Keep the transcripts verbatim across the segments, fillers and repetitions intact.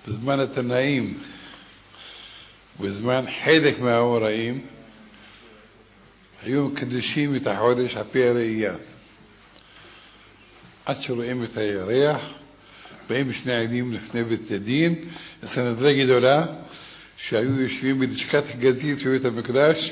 בזמן התנאים, בזמן חלק מהאוראים, היו מקדשים את החודש על פי הראייה. עד שרואים את הירח, באים שני עדים לפני בית הדין, סנהדרין גדולה, שהיו יושבים בלשכת הגזית בבית המקדש,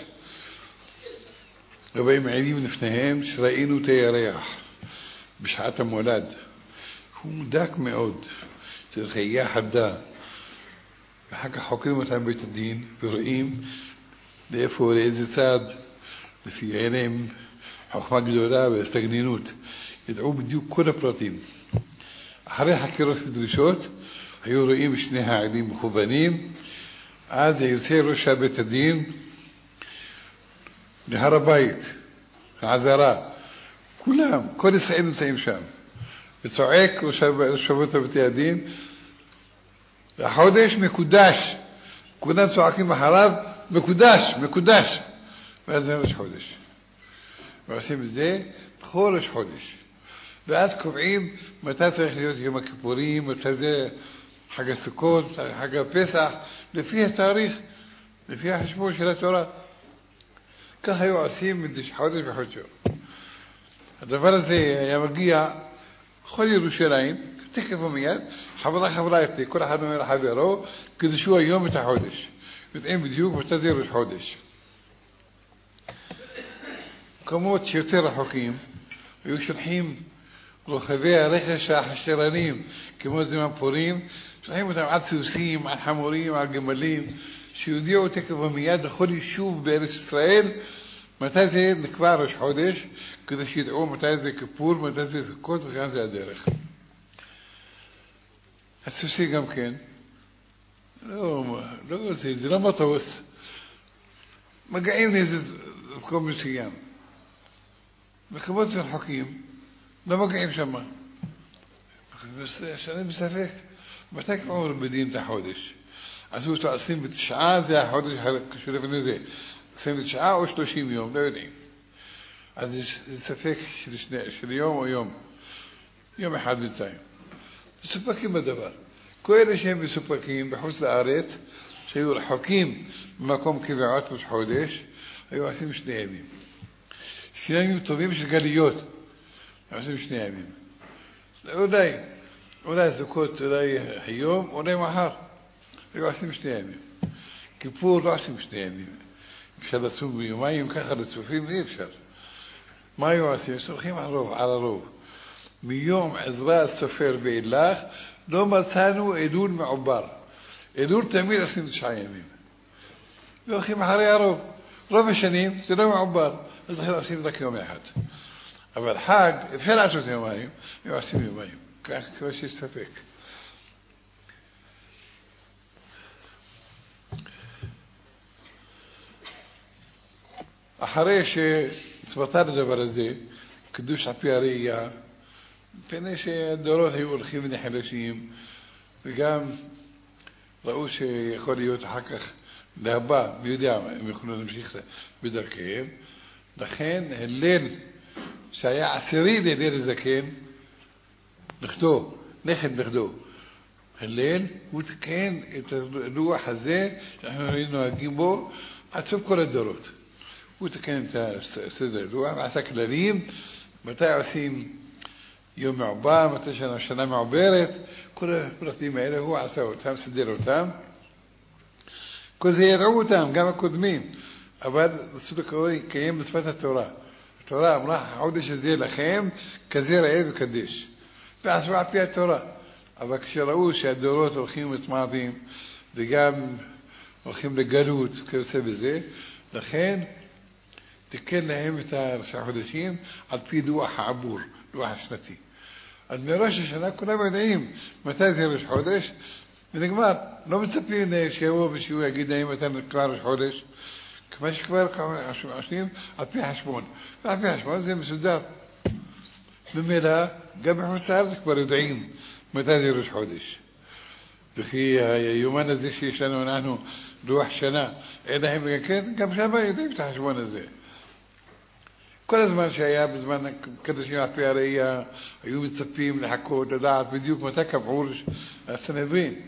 ובאים עדים לפניהם שראינו את הירח בשעת המולד. הוא מודק מאוד, זה ראייה חדה. ואחר כך חוקרים אותם בבית הדין ורואים לאיפה, לאיזה צד, לפי עיניים חוכמה גדולה והסתגננות. ידעו בדיוק כל הפרטים. אחרי חקירות ודרישות, היו רואים שני העדים מכוונים, אז יוצא ראש בית הדין להר הבית, העזרה. כולם, כל ישראל נמצאים שם. וצועק ראש בית הדין, החודש מקודש. כולם צועקים אחריו, מקודש, מקודש. ואז זה ראש חודש. ועושים את זה בכל ראש חודש. ואז קובעים מתי צריך להיות יום הכיפורים, מתי זה חג הסוכות, חג הפסח, לפי התאריך, לפי החשבון של התורה. כך היו עושים חודש בחודשו. הדבר הזה היה מגיע בכל ירושלים, תקף ומיד, חברה חברה איתי, כל אחד אומר לחברו, קדשו היום את החודש. יודעים בדיוק מתי זה ראש חודש. מקומות שיותר רחוקים, היו שולחים רוכבי הרכש החשרנים, כמו זמן פורים, שולחים אותם על סוסים, על חמורים, על גמלים, שיודיעו תקף ומיד לכל יישוב בארץ ישראל, מתי זה נקבע ראש חודש, כדי שידעו מתי זה כיפור, מתי זה סוכות, וכאן זה הדרך. הסוסי גם כן, לא, לא זה, זה לא מטוס, מגיעים לאיזה מקום מסוים. מקומות רחוקים, לא מגיעים שם. שאני בספק, מתי קבעו בדין את החודש? עשו אותו עשרים ותשעה, זה החודש הקשור לפני זה. עשרים ותשעה או שלושים יום, לא יודעים. אז זה ספק של, שני, של יום או יום. יום אחד בינתיים. מסופקים בדבר. כל אלה שהם מסופקים בחוץ לארץ, שהיו רחוקים במקום קביעת ראש חודש, היו עושים שני ימים. שני ימים טובים של גליות. היו עושים שני ימים. אולי, אולי סוכות, אולי היום, אולי מחר. היו עושים שני ימים. כיפור לא עושים שני ימים. אפשר לצום ביומיים, ככה לצופים אי אפשר. מה היו עושים? סולחים על הרוב, על הרוב. מיום עזרא הסופר ואילך, לא מצאנו אלול מעובר. אלול תמיד עושים תשעה ימים. והולכים אחרי הרוב. רוב השנים זה לא מעובר, אז לכן עושים רק יום אחד. אבל חג, אפשר לעשות יומיים, הם עושים יומיים. כך כבר שיסתפק. אחרי שצבטה לדבר הזה, קדוש על פי הראייה, מפני שהדורות היו הולכים ונחלשים, וגם ראו שיכול להיות אחר כך להבא, מי יודע, הם יכולו להמשיך בדרכיהם. לכן הלל, שהיה עשירי להלל הזקן, נכדו, נכד נכדו, הלל, הוא תקן את הלוח הזה, שאנחנו נוהגים בו, עד סוף כל הדורות. הוא תקן את הסדר הלוח, ועשה כללים, מתי עושים יום מעובר, מתי שנה, שנה מעוברת, כל הפרטים האלה הוא עשה אותם, סדר אותם. כל זה יראו אותם, גם הקודמים, אבל רצו לקיים בשפת התורה. התורה אמרה, החודש הזה לכם, כזה ראה וקדש. ועשו על פי התורה. אבל כשראו שהדורות הולכים ומתמעטים, וגם הולכים לגלות וכיוצא בזה, לכן תקן להם את החודשים על פי לוח העבור, לוח השנתי. אז מראש השנה כולם יודעים מתי זה ראש חודש, ונגמר. לא מצפים שיבוא ושהוא יגיד להם מתי נקרא ראש חודש, כמו שכבר עושים על פי חשבון. ועל פי חשבון זה מסודר. במילא, גם בחוץ לארץ כבר יודעים מתי זה ראש חודש. וכי היומן הזה שיש לנו, אנחנו לוח שנה, אין להם כן, גם שם יודעים את החשבון הזה. כל הזמן שהיה בזמן קדושים על פי הראייה, היו מצפים לחכות, לדעת בדיוק מתי קבעו הסנהדרין.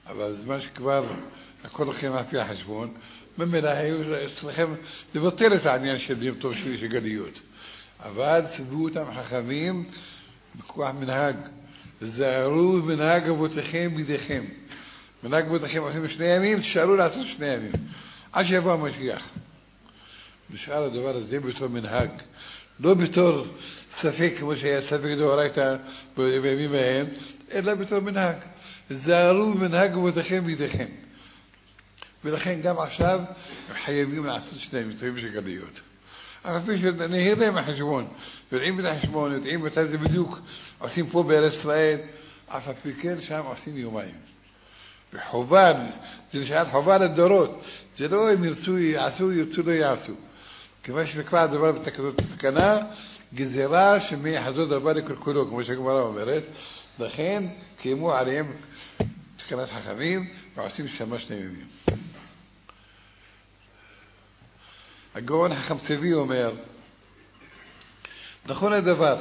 אבל זמן שכבר הכל לכם על פי החשבון, ממילא היו צריכים לבטל את העניין של יום טוב שלישי גליות. אבל ציוו אותם חכמים בכוח מנהג, זהרו מנהג אבותיכם בידיכם. מנהג אבותיכם עושים שני ימים, תשארו לעשות שני ימים עד שיבוא המשיח. נשאר הדבר הזה בתור מנהג, לא בתור ספק כמו שהיה ספק דאורייתא בימים ההם, אלא בתור מנהג. זהרו מנהג אבותיכם בידיכם. ולכן גם עכשיו הם חייבים לעשות שני ימים של גליות. אבל כפי שנהיר להם החשבון, יודעים את החשבון, יודעים מתי זה בדיוק, עושים פה בארץ ישראל, אף על פי כן שם עושים יומיים. וחובה, זה נשאר חובה לדורות, זה לא אם ירצו יעשו, ירצו לא יעשו. כיוון שנקבע הדבר בתקנה, גזירה שמי יחזור דבר לקלקולו, כמו שהגמרא אומרת, לכן קיימו עליהם תקנת חכמים ועושים שם שני ימים. הגאון החכם צבי אומר, נכון הדבר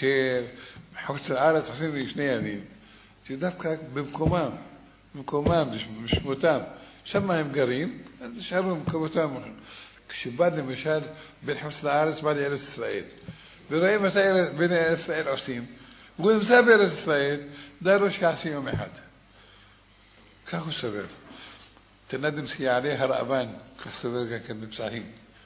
שחוץ לארץ עושים לי שני ימים, שדווקא במקומם, במקומם, בשמותם, שם הם גרים, אז נשארו במקומותם. כשבא למשל בין חוץ לארץ, בא לארץ ישראל, ורואים מתי בין ארץ ישראל עושים, והוא נמצא בארץ ישראל, די לא שיעשי יום אחד. כך הוא סובר. תנדם שיעלה הרעבן, כך סובר גם כן בפסחים.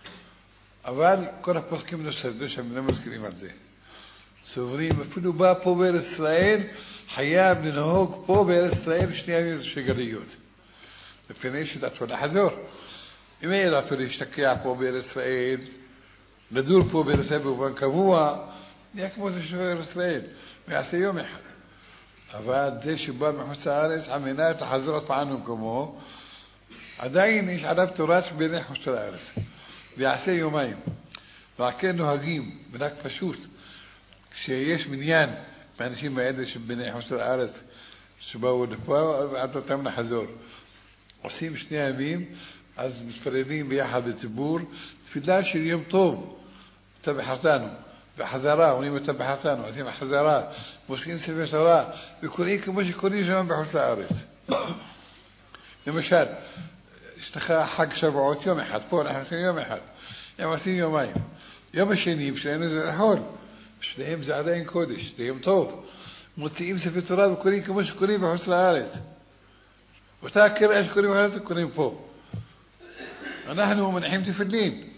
אבל כל הפוסקים נוספים שם לא מזכירים על זה. סוברים, אפילו בא פה בארץ ישראל, חייב לנהוג פה בארץ ישראל שני ימים של גליות. לפני שדעתו לחזור. אם היה דעתו להשתקע פה בארץ ישראל, לדור פה בארץ ישראל באופן קבוע, נהיה כמו זה של בארץ ישראל, ויעשה יום אחד. אבל זה שבא מחוץ לארץ, על מנת לחזור עוד פעם במקומו, עדיין יש עליו תורה שבין חוץ לארץ. ויעשה יומיים. ועכן נוהגים, מנהג פשוט, כשיש מניין מאנשים האלה שבני חוץ לארץ, שבאו לפה, ועד אותם לחזור. עושים שני ימים, אז מתפללים ביחד בציבור, תפילה של יום טוב, אתה בחרתנו, בחזרה, עונים אתה בחרתנו, עושים בחזרה, מוסקים ספר תורה, וקוראים כמו שקוראים שם בחוץ לארץ. למשל, יש לך חג שבועות יום אחד, פה אנחנו עושים יום אחד, הם עושים יומיים. יום השני, בשבילנו זה לחול, בשבילם זה עדיין קודש, זה יום טוב. מוציאים ספר תורה וקוראים כמו שקוראים בחוץ לארץ. אותה קריאה שקוראים בחוץ לארץ, קוראים פה. אנחנו מניחים תפילין.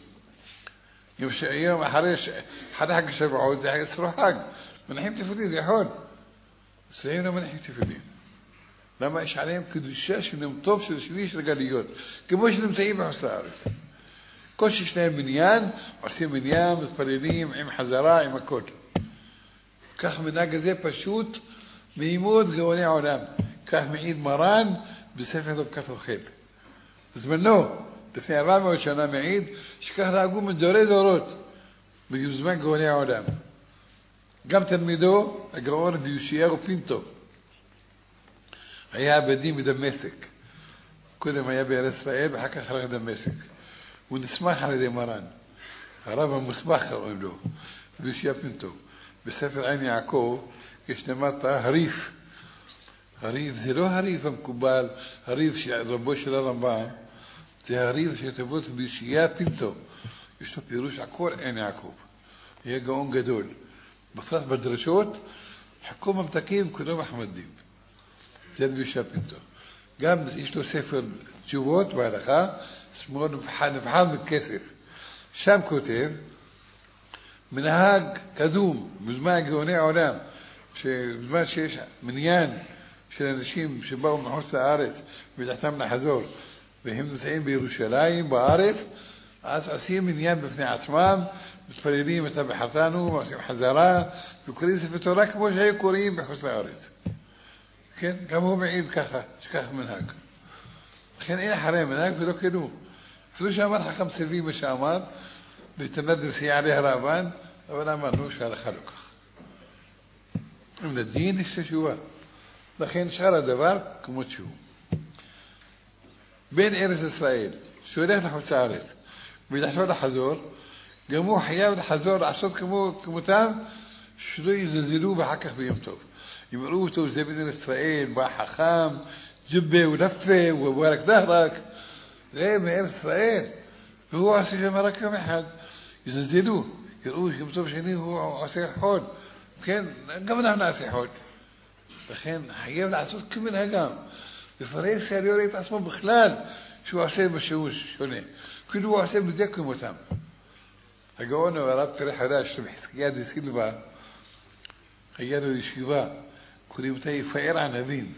יום אחרי חג שבועות זה עשרה חג, מניחים תפילין, זה יכול. אצלנו לא מניחים תפילין. למה יש עליהם קדושה של יום טוב של שביעי של גליות, כמו שנמצאים בחוץ לארץ. כל ששניהם בניין, עושים בניין, מתפללים עם חזרה, עם הכל. כך מנהג הזה פשוט מימוד גאוני עולם. כך מעיד מרן בספר דבקת אוכל. זמנו, לפני ארבע מאות שנה מעיד, שכך נהגו מדורי דורות, ביוזמן גאוני העולם. גם תלמידו, הגאון ביושיהו פינטו, היה עבדים בדמשק. קודם היה בארץ ישראל, ואחר כך הלך לדמשק. הוא נסמך על ידי מרן. הרב המוסמך קוראים לו, ביושיהו פינטו. בספר עין יעקב יש למטה הריף. הריף זה לא הריף המקובל, הריף רבו של הרמב"ם, זה הריף שכתבות ביושיהו פינטו. יש לו פירוש עקור עין יעקב. יהיה גאון גדול. בפרט בדרשות, חכו ממתקים כולם מחמדים. זה ביושיהו פינטו. גם יש לו ספר תשובות בהלכה, שמאל נבחן בכסף. שם כותב, מנהג קדום, בזמן גאוני העולם, שבזמן שיש מניין של אנשים שבאו מחוץ לארץ ודעתם לחזור, והם נמצאים בירושלים, בארץ, אז עושים מניין בפני עצמם, מתפללים את בחרתנו, ועושים חזרה, וקוראים ספר תורה כמו שהיו קוראים בחוץ לארץ. כן? גם הוא מעיד ככה, שכך מנהג. לכן אין אחרי מנהג ולא קדום. אפילו שאמר חכם צבי מה שאמר, ותנדם שיעלה הרעבן, אבל אמרנו שהלכה לא כך. אם לדין יש תשובה. לכן שאר הדבר כמות שהוא. בין ארץ ישראל, שהולך לחוץ לארץ, ולחזור לחזור, גם הוא חייב לחזור, לעשות כמו, כמותם, שלא יזלזלו ואחר כך ביום טוב. אם ראו אותו, זה בין ישראל, בא חכם, جبة ولفة وبارك ظهرك زي ما أرث إسرائيل. وهو عسى جمرة كم أحد ينزلوه يروح يمسوه شنيه هو عسى حول كان قبل أن عسى حول فكان حيام العسول كم من هجام بفريق سياريوري يتعصموا بخلال شو عسى بشوش شوني كل هو عسى بديك متام هجونا ورابط ريح راش بحسكيات سيلفا خيالوا يشيبا كل متى فائر عن هذين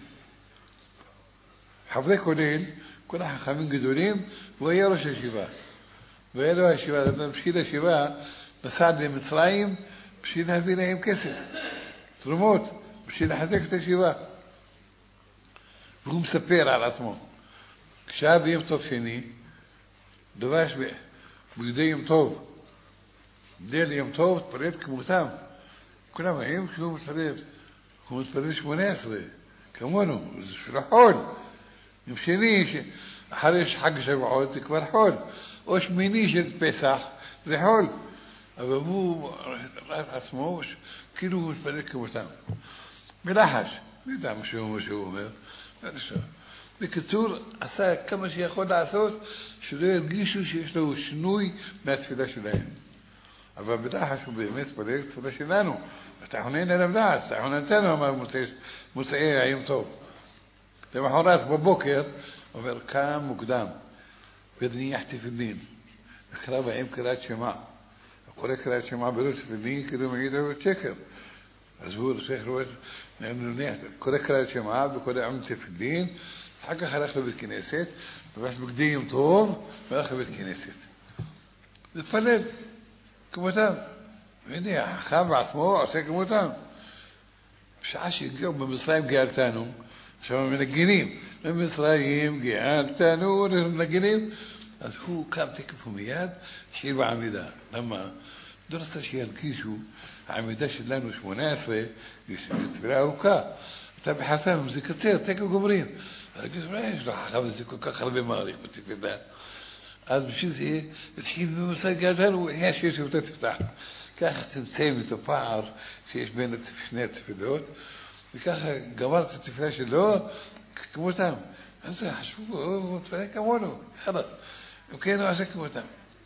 حفظك ليل كنا حخامين قدولين وغيروا شيبا وغيروا شيبا لما مشينا شيبا مساعد لمصرايم مشينا فينا يم كسر ترموت مشينا حزكت شيبا وهم سبير على اسمه شاب يمطف شني دواش بيه بيدي يمطوف ديل يمطوف طريقك مهتم كنا معيم شو مطريق هو مطريقش مناسبة كمانو شرحول يمشينيش حريش حق شبعوت كبر حول وش مينيش البسح زي حول أبوه رايح اسموش كيلو مطريق مهتم ملاحش ميدعم شو مشو ما شو بكتور أسا كما شيء ياخد عسوس شو يرجيشوا شيء شنوي ما تفيدش لهم أبا بداحش وبيمس بريك صدق شنانو تحونين أنا بداحش تحونين تانو ما متيش متعيه عيم طوب لما حراس ببوكر وبركام وقدام بدني يحتي في الدين خراب عيم كرات شماع أقول كرات شماع بروس في الدين كده ميدا وتشكر أزور شيخ رواد لأنه نيحت كل كرات شماع بكل عمتي في الدين حاجة خلق له بالكنيسات بس بقديم طوب بأخذ بالكنيسات الفلد كمتام هني خاب عصمو عسى كمتام مش عاشي الجو من مصرايم قالتانو شو من الجنيم من مصرايم قالتانو من الجنيم بس هو كان تكفوا مياد تشيل بعميدا لما درست شيء الكيشو عميداش لانه مش مناسبة يسبراو كا تابع حسام زكتير تاكل قبرين قلت ما ايش راح خمس زكو كقلبي ماري قلت في ده هذا مش زي الحين بمسا قال له يا شيء شو تفتح كاخ تسمي تفاعر شيء بين التفشنات في دوت كاخ قبرت التفاش له كمتام هسه شوفوا تفاك كمونه خلاص وكانوا عساك كمتام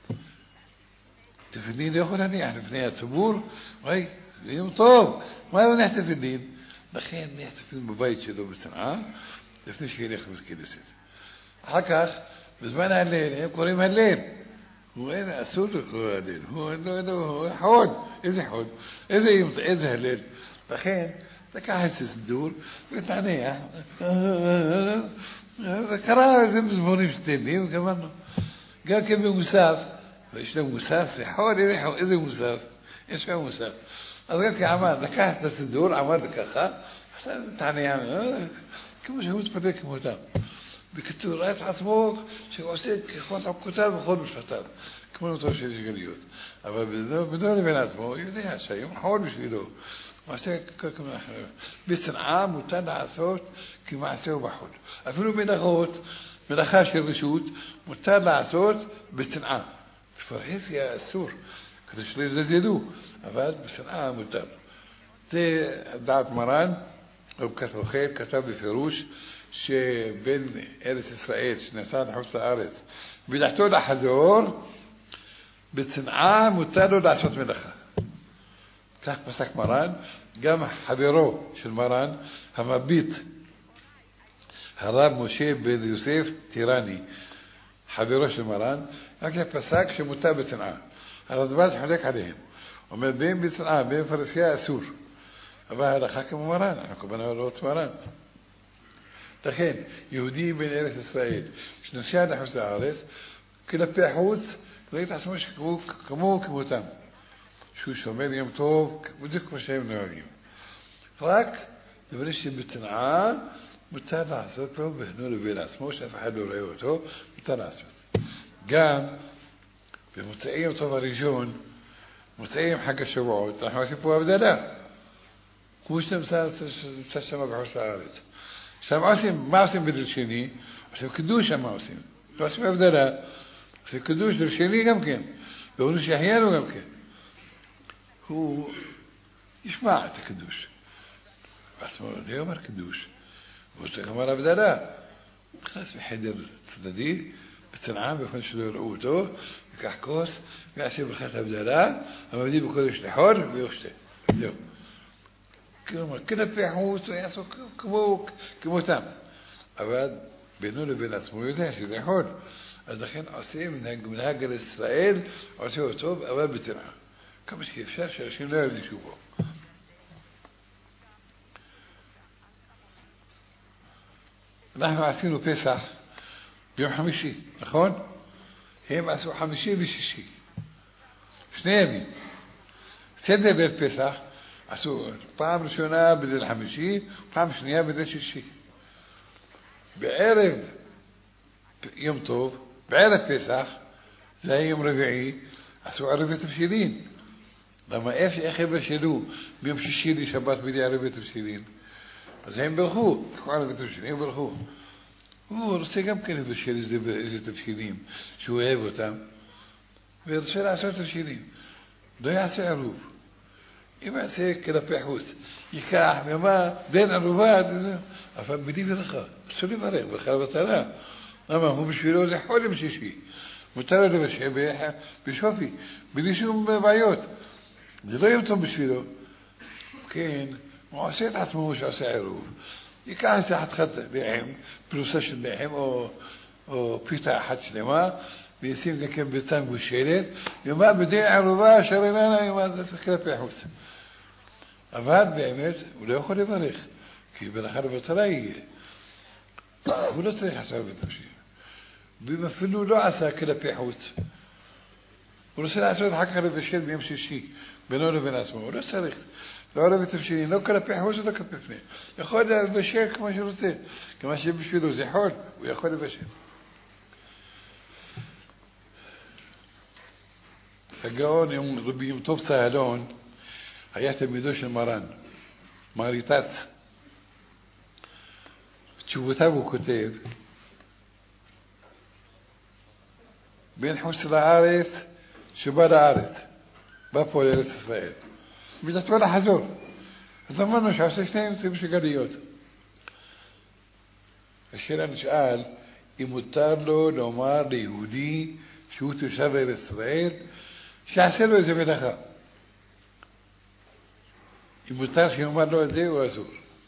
تفنين ياخذني يعني فنيات تبور وهي يوم طوب ما نحتفل الدين بخير نحتفل ببيت شدو بسنعة يفنش كين يخبز كنيسة حكاش بزمان هالليل هي قريب هالليل هو أنا أسود هو هالليل هو هو حول إذا حول إذا يمط إذا هالليل بخير لك أحس الدور قلت عليه كراه زي بالموني بتني وكمان قال كم مساف إيش لو مساف حول إذا حول إذا مساف إيش هو مساف أذكرك يا عمار لك أحس الدور عمار لك أخا حسن تعني يعني كم شو تفديك مهتم بكتور رايت عصموك شو عسيت كخوات عب كتاب وخود مش كتاب كمان مطور شيء جديد أما بدون بدون بين عصموك يديها شيء محاول مش فيدو عسيت كم بيستن عام وتنع صوت كم عسيه بحول أفلو من أخوت من أخاش الرشود متابع صوت بيستن عام فرحيس يا السور كدش ليه زيدوه أفاد بيستن عام متابع تي دعت مران وبكثر خير كتب بفروش شبين أرض إسرائيل شنسان حوص أرض بيدحتو لحدور بتصنعا متالو لعشوت ملخا كاك مسك مران قام حبيرو شو المران هما بيت هراب موشي بن يوسف تيراني حبيرو شو المران هكذا بساك شو متابع بتصنعا هذا دباز حديك عليهم ومن بين بتصنعا بين فرسيا أسور أبا هذا حاكم مران أنا كبنا روت مران تخيل يهودي بين أرض إسرائيل شنو شاد حوس أرض كلا بيحوس لقيت عسمش كمو كمو كموتام شو شو مين يوم طوب بدك مش هيم نواجيم فراك يبرش بتنعى متابع صوته بهنول بين عسموش أفحدوا رأيوته متابع صوت قام بمستقيم طبعا ريجون مستقيم حق الشبعوت راح يسيبوها بدلا كوش تمثال تسمى بحوس أرض شام عاصم ما عاصم بدرشيني عاصم كدوش ما عاصم عاصم أفضل عاصم كدوش درشيني كم كان بقولوش أحيانا كم كان هو يسمع تكدوش عاصم ديومر كدوش ושתך אמר הבדלה. נכנס בחדר צדדי, בצנעם, באופן שלא יראו אותו, יקח כוס, ויעשה ברכת הבדלה, המבדיל בקודש לחול, ויושתה. זהו. כלומר, כלפי חוץ, יעשו כמותם. אבל בינו לבין עצמו יודע שזה חול. אז לכן עושה מנהג על ישראל, עושה אותו, אבל בצנעה. כמה שאפשר שאנשים לא ירגישו בו. אנחנו עשינו פסח ביום חמישי, נכון? הם עשו חמישי ושישי. שני ימים. סדר בית פסח עשו פעם ראשונה בליל חמישי, פעם שנייה בליל שישי. בערב יום טוב, בערב פסח, זה היה יום רביעי, עשו ערבי תבשילין. למה איך הם בשלו ביום שישי לשבת בלי ערבי תבשילין? אז הם ברכו, לקחו ערבי תבשילין, הם ברכו. הוא רוצה גם כן לבשל איזה תבשילים, שהוא אוהב אותם, ורוצה לעשות תבשילים. לא יעשה ערוב. אם יעשה כלפי חוץ, ייקח, ומה, בין ערובה, אבל בלי ברכה. אסור לברך, ברכה לבטלה. למה? הוא בשבילו לחול עם שישי. מותר לו לבשל בשופי, בלי שום בעיות. זה לא יום טוב בשבילו. כן, הוא עושה את עצמו שעושה ערוב. ייקח את חתיכת לחם, פרוסה של לחם, או, או פיתה אחת שלמה, וישים גם ביצה מבושלת, ומה בדי ערובה שרננה, ומה זה כלפי חוץ. אבל באמת, הוא לא יכול לברך, כי ברכה לבטלה יהיה. הוא לא צריך לעשות בתבשיל. ואם אפילו לא עשה כלפי חוץ, הוא רוצה לעשות אחר כך לבשל ביום שישי, בינו לבין עצמו, הוא לא צריך. לא ערב תבשילים, לא כלפי חוץ ולא כלפי פני. יכול לבשל כמו שרוצה, כמו שבשבילו זה חול, הוא יכול לבשל. הגאון, רבי יום טוב צהלון, היה תלמידו של מרן, מריטת. בתשובותיו הוא כותב, בין חוץ לארץ שבא לארץ, בא פה לארץ ישראל. בדתו לחזור. אז אמרנו שעושה שניהם צריכים שגליות. השאלה נשאל, אם מותר לו לומר ליהודי שהוא תושב ארץ ישראל, שיעשה לו איזה מלאכה. אם מותר שיאמר לו את זה, הוא אסור.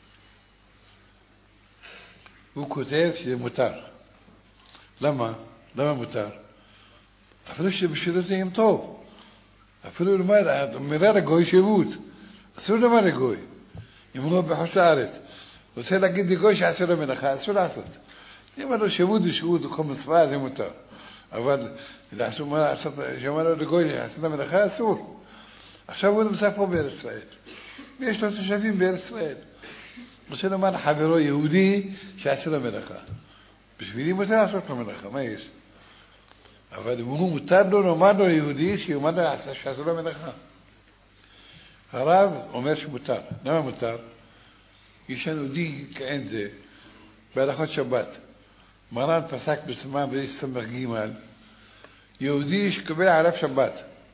הוא כותב שזה מותר. למה? למה מותר? אפילו שבשביל זה יום טוב. אפילו לומר, מילה לגוי שימות. אסור לומר לגוי. אם הוא בחוץ לארץ. רוצה להגיד לגוי שעשה לו מלאכה, אסור לעשות. אם הוא שימות ושהות וכל מצווה, זה מותר. אבל שאומר לו לגוי שעשה לו מלאכה, אסור. עכשיו הוא נמצא פה בארץ ישראל. ויש לו תושבים בארץ ישראל. רוצה לומר לחברו יהודי שעשה לו מלאכה. בשבילי מותר לעשות לו מלאכה, מה יש? אבל אם הוא מותר לו לומר לו ליהודי שיאמר לו שעשה לו מלאכה. הרב אומר שמותר. למה מותר? יש לנו דין כאין זה בהלכות שבת. מרן פסק בסימן בסמ"ך ג' יהודי שקובע עליו שבת.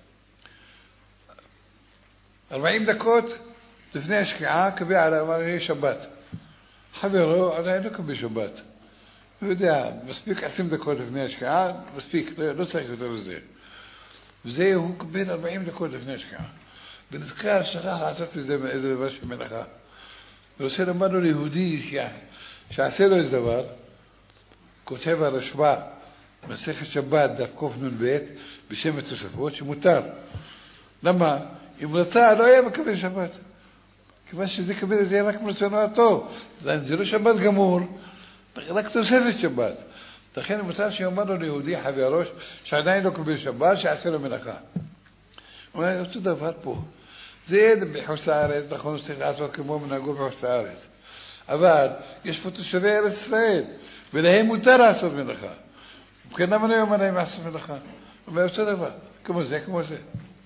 ארבעים דקות לפני השקיעה קובע עליו שבת. חברו עדיין לא קובע שבת. הוא יודע, מספיק עשרים דקות לפני השקיעה, מספיק, לא, לא צריך יותר לזה. וזה הוא בין ארבעים דקות לפני השקיעה. ונזכר, שכח לעשות איזה דבר של מלאכה. ורוצה לומר לו ליהודי שעשה לו איזה דבר, כותב הרשב"א, מסכת שבת, דף קנ"ב, בשם התוספות, שמותר. למה? אם רצה, לא היה מקבל שבת. כיוון שזה קבל, זה יהיה רק מרצונו הטוב. זה לא שבת גמור, רק תוספת שבת. לכן מותר שיאמר לו ליהודי חברו שעדיין לא קבל שבת, שיעשה לו מלאכה. הוא אומר, אותו דבר פה. זה בחוץ לארץ, נכון, צריך לעשות כמו מנהגו בחוץ לארץ. אבל יש פה תושבי ארץ ישראל, ולהם מותר לעשות מלאכה. וכן למה לא יאמר להם לעשות מלאכה? הוא אומר, אותו דבר, כמו זה, כמו זה.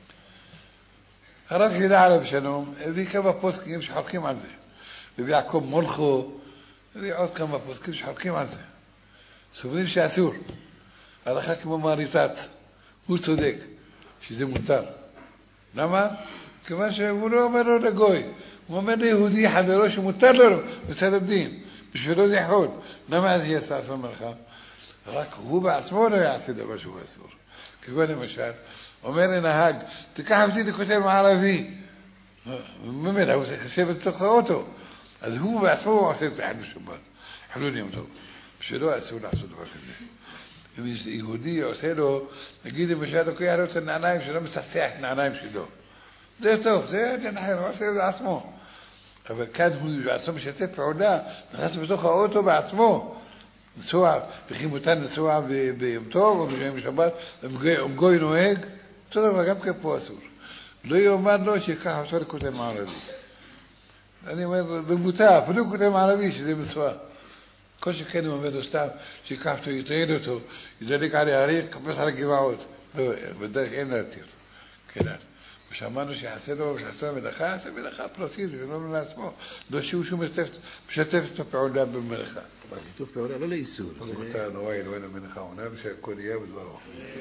הרב יהודה עליו שלום, הביא כמה פוסקים שחולקים על זה. הביא יעקב מולכו, הביא עוד כמה פוסקים שחולקים על זה. סוברים שאסור. הלכה כמו מריטת. הוא צודק, שזה מותר. למה? כיוון שהוא לא אומר לו לגוי. הוא אומר ליהודי חברו שמותר לו, בסדר דין. בשבילו זה יכול. למה אז יעשה אסור מלאכה? רק הוא בעצמו לא יעשה דבר שהוא אסור. כגון למשל, אומר לנהג, תיקח אותי לכותל מערבי. ממילא הוא צריך לשבת בתוך האוטו. אז הוא בעצמו הוא עושה את החילול שבת. חילול יום טוב. בשבילו אסור לעשות דבר כזה. אם יהודי עושה לו, נגיד למשל, לוקח לו את הנעליים שלו, מספח את הנעליים שלו. זה טוב, זה נחר, הוא עושה את זה עצמו. אבל כאן הוא בעצמו משתף פעולה, נכנס בתוך האוטו בעצמו. נסוע, וכי מותר לנסוע ביום טוב או ביום שבת, גוי נוהג, אותו דבר, גם כן פה אסור. לא יאמר לו שיקח אותו לכותל מערבי. אני אומר, במותר, אפילו לכותל מערבי, שזה מסוע. כל שכן הוא אומר לו סתם, שיקח אותו, יטען אותו, ידליק על העריך, קפץ על הגבעות. לא, בדרך אין להתיר. כן, ושמענו שיעשה לו, שיעשה מלאכה, יעשה מלאכה פרטית, זה לא לעצמו. לא שהוא שהוא משתף את הפעולה במלאכה. אבל שיתוף פעולה לא לאיסור. אתה נוראי, לא אין המלאכה, עונה ושהכל יהיה בדברו.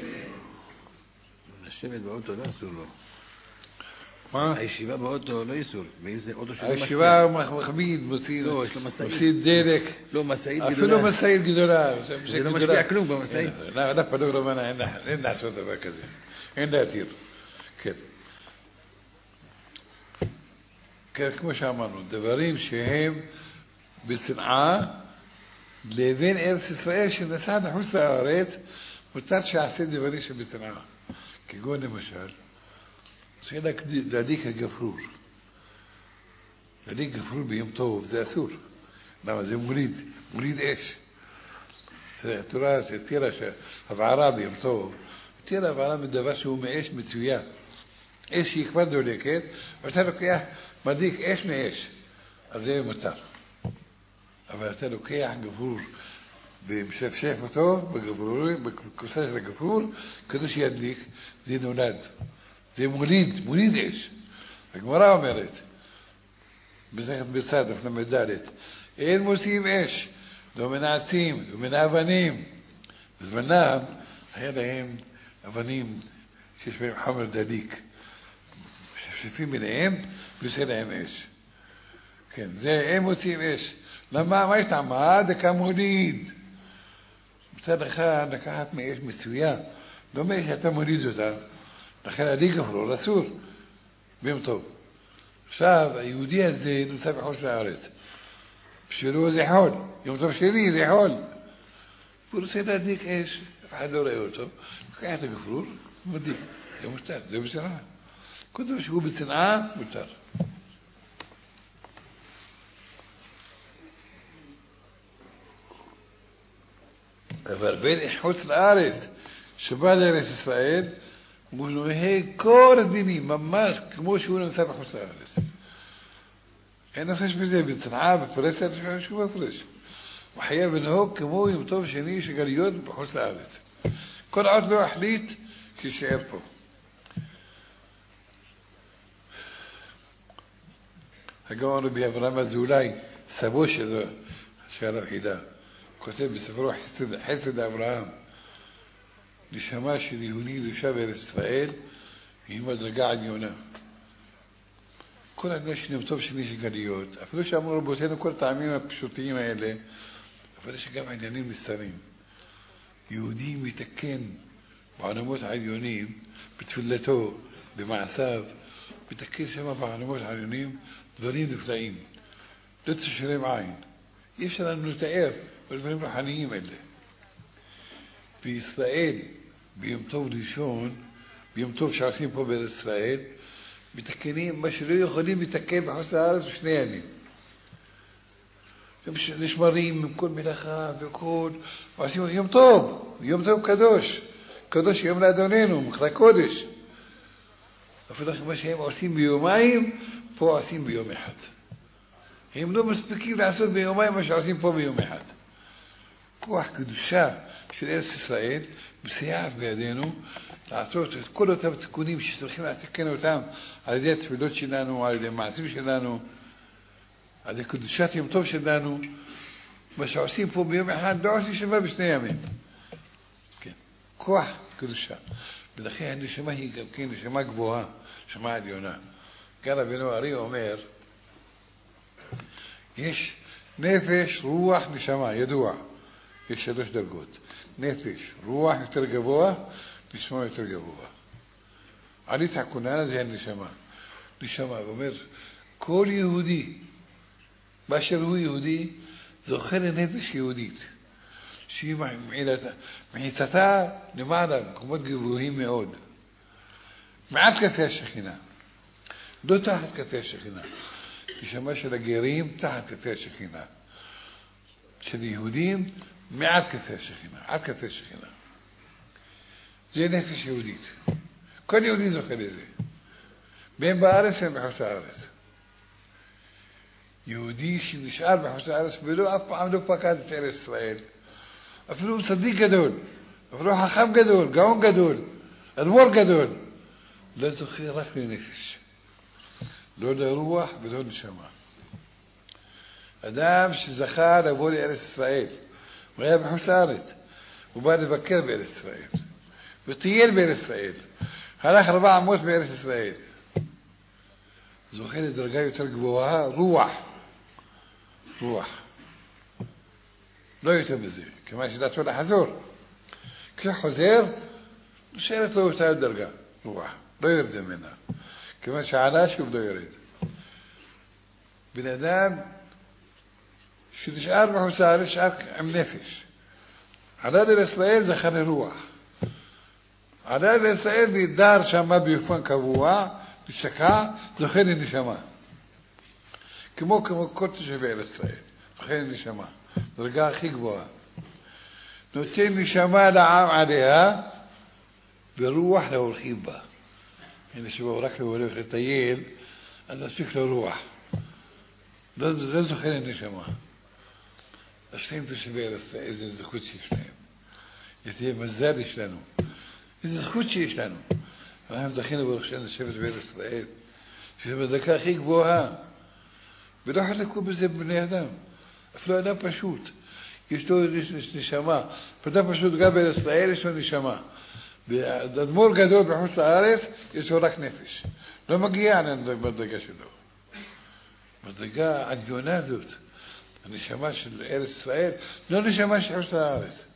לשבת באוטו לא אסור לו. מה? הישיבה באוטו לא איסור. ואם זה אוטו שלא הישיבה מחמיד, מוסיד דלק. לא, מסעית גדולה. אפילו מסעית גדולה. זה לא משפיע כלום במסעית. לא, דווקא לא רמנה, אין לעשות דבר כזה. אין להתיר. כן. כן, כמו שאמרנו, דברים שהם בצנעה לבין ארץ ישראל שנסע לחוץ לארץ, מותר שעשה דברים שבצנעה. כגון למשל, צריך להדליק הגפרור. להדליק גפרור ביום טוב, זה אסור. למה? זה מוריד, מוריד אש. התורה תראה שהבערה ביום טוב, תראה הבערה מדבר שהוא מאש מצויה. אש שהיא כבר דולקת, ואתה לוקח, מדליק אש מאש. אז זה מותר. אבל אתה לוקח גפרור ומשפשף אותו בכוסה של הגפרור, כדי שידליק, זה נולד. זה מוליד, מוליד אש. הגמרא אומרת, בזכת בצד, לפני מדלת, אין מוציאים אש, לא מן העצים, לא מן האבנים. בזמנם היה להם אבנים שיש בהם חומר דליק. משפשפים ביניהם ועושה להם אש. כן, זה הם מוציאים אש. למה? מה יטעמה? דקה מוליד. מצד אחד לקחת מאש מצויה, לא מאש שאתה מוליד אותה. לכן עדי גפרור אסור, ביום טוב. עכשיו, היהודי הזה נמצא בחוץ לארץ. בשבילו זה חול, יום טוב שלי זה חול. הוא רוצה להדליק אש, אף אחד לא רואה אותו. לקח את הגפרור, מדליק. זה מותר, זה בשנאה. כל דבר שהוא בשנאה, מותר. אבל בין חוץ לארץ, שבא לארץ ישראל, הוא נוהג כל הדינים, ממש כמו שהוא נמצא בחוץ לארץ. אין נפש בזה, בצנעה, בפרסת, שהוא מפרש. הוא חייב לנהוג כמו יום טוב שני שגליות בחוץ לארץ. כל עוד לא החליט שישאר פה. הגאון רבי אברהם אזולאי, סבו שלו, של החידה, כותב בספרו חסד אברהם, נשמה של יהודי קדושה בארץ ישראל היא מדרגה עליונה. כל האנשים יום טוב שני של גליות, אפילו שאמרו רבותינו כל הטעמים הפשוטים האלה, אבל יש גם עניינים נסתרים. יהודי מתקן בעולמות העליונים, בתפילתו, במעשיו, מתקן שם בעולמות העליונים דברים נפלאים. לא תשלם עין. אי אפשר לנו לתאר בדברים רוחניים האלה. בישראל, ביום טוב ראשון, ביום טוב שעושים פה בארץ ישראל, מתקנים מה שלא יכולים לתקן בחוץ לארץ בשני ימים. נשמרים עם כל מלאכה וכל, ועושים יום טוב, יום טוב קדוש, קדוש יום לאדוננו, מחלה קודש. אפילו מה שהם עושים ביומיים, פה עושים ביום אחד. הם לא מספיקים לעשות ביומיים מה שעושים פה ביום אחד. כוח קדושה של ארץ ישראל מסייעת בידינו לעשות את כל אותם תיקונים שצריכים לתקן אותם על ידי התפילות שלנו, על ידי מעשים שלנו, על ידי קדושת יום טוב שלנו. מה שעושים פה ביום אחד לא עושים שווה בשני ימים. כן. כוח קדושה. ולכן הנשמה היא גם כן נשמה גבוהה, נשמה עליונה. כאן רבינו ארי אומר, יש נפש, רוח, נשמה, ידוע. יש שלוש דרגות. נפש, רוח יותר גבוה, נשמה יותר גבוה. עלית הכוננה זה הנשמה. נשמה, אומר, כל יהודי, באשר הוא יהודי, זוכר לנפש יהודית. שהיא מעיצתה למעלה, מקומות גבוהים מאוד. מעט כפי השכינה. לא תחת כפי השכינה. נשמה של הגרים תחת כפי השכינה. של יהודים מעט כפי השכינה. עד כפי השכינה. זה נפש יהודית. כל יהודי זוכר לזה. בין בארץ ובין בחוץ לארץ. יהודי שנשאר בחוץ לארץ ולא אף פעם לא פקד את ארץ ישראל. אפילו צדיק גדול, אפילו חכם גדול, גאון גדול, אדמו"ר גדול. לא זוכר רק לנפש. לא לרוח ולא נשמה. אדם שזכה לבוא לארץ ישראל, הוא היה בחוץ לארץ, הוא בא לבקר בארץ ישראל, וטייל בארץ ישראל, הלך ארבע אמות בארץ ישראל. זוכה לדרגה יותר גבוהה, רוח. רוח. לא יותר מזה, כמה שדעתו לחזור. כשחוזר, נשארת לו אותה דרגה, רוח. לא ירד ממנה. כמה שעלה שוב לא ירד. בן אדם שנשאר בחוץ לארץ, נשאר עם נפש. עלה לישראל זכה לרוח. עלה לישראל וידר שמה באופן קבוע, בשקה, זוכה לנשמה. כמו כמו כל תושבי ארץ ישראל, זוכה לנשמה. דרגה הכי גבוהה. נותן נשמה לעם עליה, ורוח להולכים בה. הנה שבו רק להולך לטייל, אז נסיק לו רוח. לא, לא זוכה לנשמה. השניים תושבי ארץ ישראל, איזה זכות שיש להם. איזה מזל יש לנו. איזה זכות שיש לנו. אנחנו זכינו ברוך שנה לשבת בארץ ישראל, שזה בדקה הכי גבוהה. ולא חלקו בזה בני אדם. אפילו אדם פשוט. יש לו נשמה. אדם פשוט גם בארץ ישראל יש לו נשמה. ואדמו"ר גדול בחוץ לארץ יש לו רק נפש. לא מגיע בדרגה שלו. בדרגה העליונה הזאת. הנשמה של ארץ ישראל, לא נשמה של חוץ לארץ.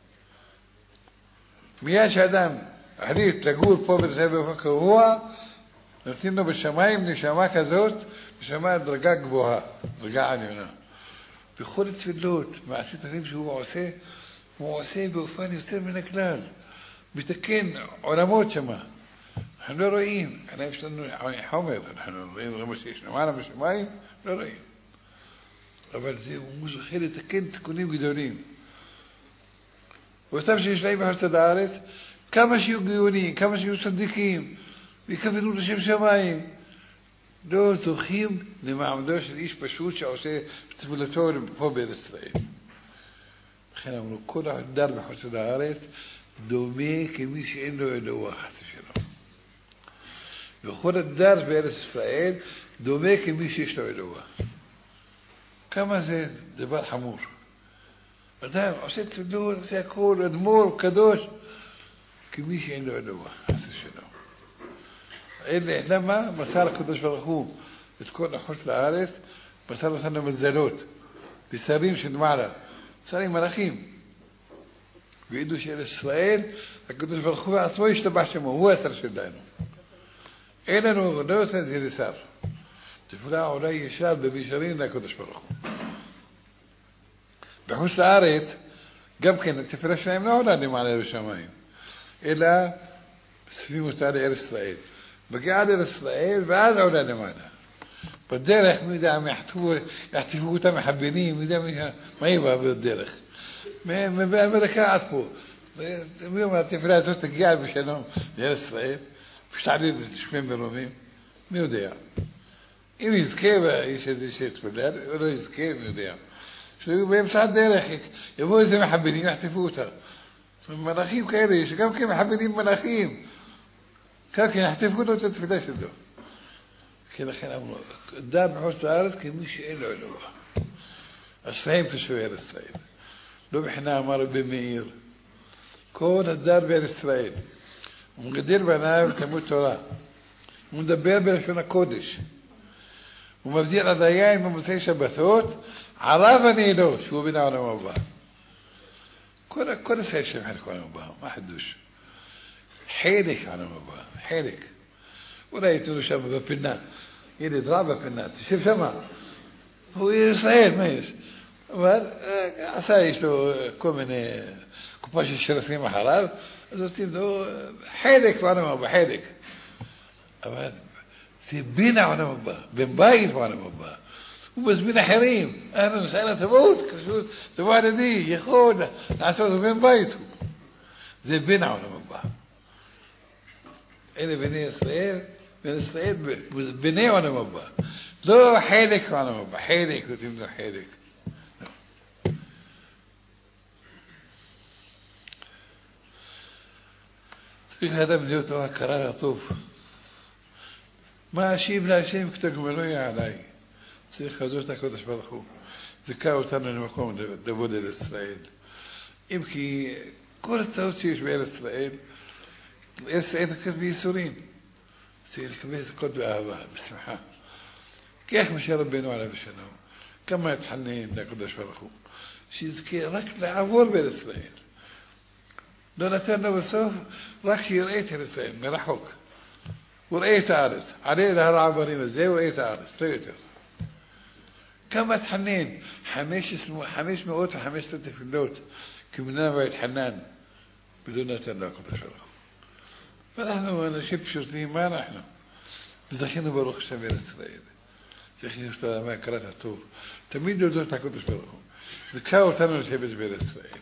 מיד שאדם החליט לגור פה בנושא באופן קבוע, נותנים לו בשמיים נשמה כזאת, נשמה דרגה גבוהה, דרגה עליונה. בכל התפילות, מעשי תרים שהוא עושה, הוא עושה באופן יוצא מן הכלל. מתקן עולמות שמה. אנחנו לא רואים, אנחנו יש לנו חומר, אנחנו רואים רמות שיש למעלה בשמיים, לא רואים. אבל זה, הוא זוכה לתקן תיקונים גדולים. ואותם שיש להם בחוץ לארץ, כמה שיהיו גאונים, כמה שיהיו צדיקים, ויקבלו לשם שמיים. לא זוכים למעמדו של איש פשוט שעושה תפילתו פה בארץ ישראל. לכן אמרו, כל הדר בחוץ לארץ דומה כמי שאין לו אלוה חס ושלום. וכל הדר בארץ ישראל דומה כמי שיש לו אלוה. כמה זה דבר חמור. אדם עושה תפילות, עושה הכל, אדמו"ר, קדוש, כמי שאין לו אלוה חס ושלום. אלה, למה? מסר הקדוש ברוך הוא את כל החוץ לארץ, מסר אותנו מזלות, בשרים של מעלה, שרים מלאכים. וידעו של ישראל, הקדוש ברוך הוא עצמו ישתבח שמו, הוא השר שלנו. אין לנו, לא עושה את זה לשר. תפילה אולי ישר במישרין לקדוש ברוך הוא. בחוץ לארץ, גם כן, התפילה שלהם לא עולה למעלה לשמיים, אלא סביב אותה לארץ ישראל. מגיעה לארץ ישראל ואז עולה למעלה. בדרך, מי יודע, יחטפו אותם מחבלים, מי יודע מה יבוא בדרך. מאמריקה עד פה. מי אומר, התפילה הזאת תגיע בשלום לארץ ישראל, ושתעלי לשמם ברומים, מי יודע. אם יזכה באיש הזה שתפילה, או לא יזכה, מי יודע. שיהיו באמצע הדרך, יבואו איזה מחבלים, יחטפו אותם. מלאכים כאלה, יש גם כן מחבלים מלאכים. כך יחטפו לו את התפילה שלו. כי לכן אמרו, דר בחוץ לארץ כמי שאין לו אלוה. אשריהם תושבי ארץ ישראל. לא מבחינה אמר רבי מאיר. כל הדר בארץ ישראל. הוא מגדל בעיניו תלמוד תורה. הוא מדבר בלשון הקודש. ומבדיל עדיין במוצאי שבתות, ערב אני לא, שהוא בן העולם הבא. כל, כל ישראל שם חלק העולם הבא, מה חידוש? חלק העולם הבא, חלק. אולי יתנו שם בפינה, ילד רע בפינה, תשב שמה. הוא ישראל, מה יש? אבל עשה, יש לו כל מיני קופה של שרפים אחריו, אז עושים לו חלק בעולם הבא, חלק. אבל זה בין העולם הבא, בין בית בעולם הבא. הוא מזמין אחרים, אהלן וסהלן, תבואו, תבואו על ידי, יכול לעשות אותו בין בית. זה בין העולם הבא. אלה בני ישראל, בני ישראל, בני העולם הבא. לא חלק בעולם הבא, חלק, נותנים לו חלק. צריך האדם להיות לו הכרה לטוב. מה אשיב להשם כתגמלוי עליי? צריך להודות לקדוש ברוך הוא. זיכה אותנו למקום לעבוד אל ישראל. אם כי כל הצעות שיש בארץ ישראל, ארץ ישראל נקראת בייסורים. צריך לקבל זכות באהבה, בשמחה. כך משה רבנו עליו השלום. כמה התחנן לקדוש ברוך הוא. שיזכה רק לעבור בארץ ישראל. לא נתן לו בסוף, רק שיראה את ארץ ישראל, מרחוק. הוא ראה את הארץ. עלה להר העברים הזה, הוא ראה את הארץ, לא יותר. כמה התחנן? חמש מאות וחמש עשרה תפילות, כמנהל והתחנן, ולא נתן לו הקדוש ברוך הוא. ואנחנו אנשים פשוטים, מה אנחנו? וזכינו ברוך השם בארץ ישראל. זכינו שאתה מהכרת הטוב. תמיד להודות את הקדוש ברוך הוא. זכה אותנו לשבת בארץ ישראל.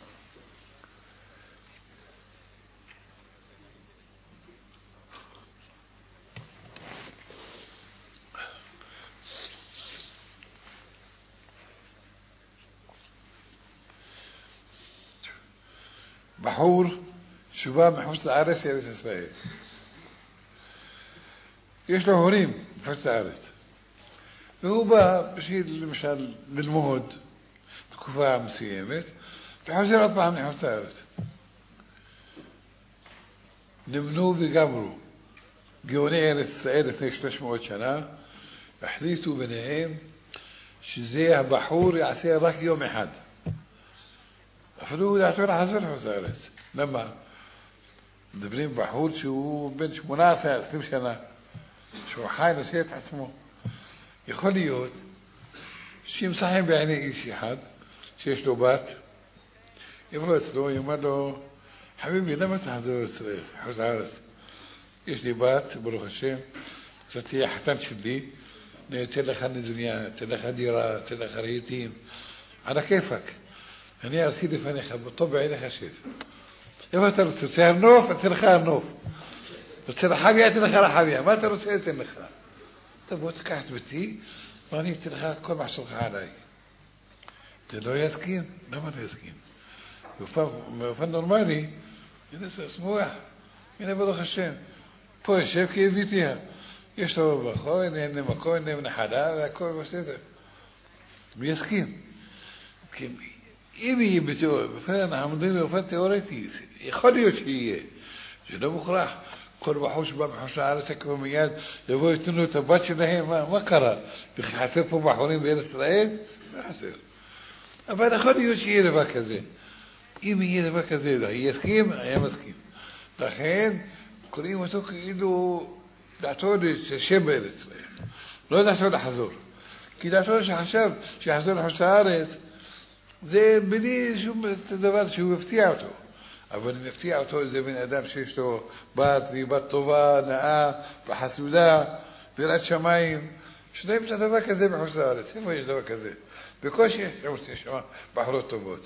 בחור שבא מחוץ לארץ לארץ ישראל. יש לו הורים מחוץ לארץ. והוא בא בשביל למשל ללמוד תקופה מסוימת, וחוזר עוד פעם מחוץ לארץ. נמנו וגמרו. גאוני ארץ ישראל לפני שלוש מאות שנה, החליטו ביניהם שזה הבחור יעשה רק יום אחד. אפילו דעתו לחזור לחוץ לארץ. למה? מדברים בחור שהוא בן שמונה עשרה עשרים שנה, שהוא חי נושא את עצמו. יכול להיות שימשחם בעיני איש אחד, שיש לו בת, יבוא אצלו, יאמר לו, חביבי, למה תחזור לישראל, חוץ לארץ? יש לי בת, ברוך השם, זאת תהיה החתן שלי, ניתן לך נדוניה, ניתן לך דירה, ניתן לך רהיטים, על הכיפק. אני ארצי לפניך, בטוב בעיניך שף. אם אתה רוצה, רוצה הרנוף, אתן לך הרנוף. רוצה רחביה, אתן לך רחביה. מה אתה רוצה, אתן לך. תבוא, תקח את ביתי, ואני אתן לך כל מה שלך עליי. זה לא יסכים? למה לא יסכים? באופן נורמלי, הנה זה סמוח. הנה ברוך השם. פה יושב כי הביתיה. יש לו בחור, הנה מקום, הנה נחלה, והכל בסדר. מי יסכים? כי אם יהיה באופן, אנחנו מדברים באופן תיאורטי, יכול להיות שיהיה, זה לא מוכרח. כל בחור שבא מחוץ לארץ יקבע מיד, יבוא יתנו את הבת שלהם, מה, מה קרה? חסר פה בחורים בארץ ישראל? לא חסר. אבל יכול להיות שיהיה דבר כזה. אם יהיה דבר כזה, יסכים, היה מסכים. לכן, קוראים אותו כאילו דעתו לשם בארץ ישראל. לא דעתו לחזור. כי דעתו שחשב שיחזור לחוץ לארץ, זה בלי שום דבר שהוא מפתיע אותו. אבל מפתיע אותו זה בן אדם שיש לו בת, והיא בת טובה, נאה, וחסודה, ויראת שמיים. שלא ימצא דבר כזה בחוץ לארץ. איפה יש דבר כזה? בקושי יש שם בחורות טובות.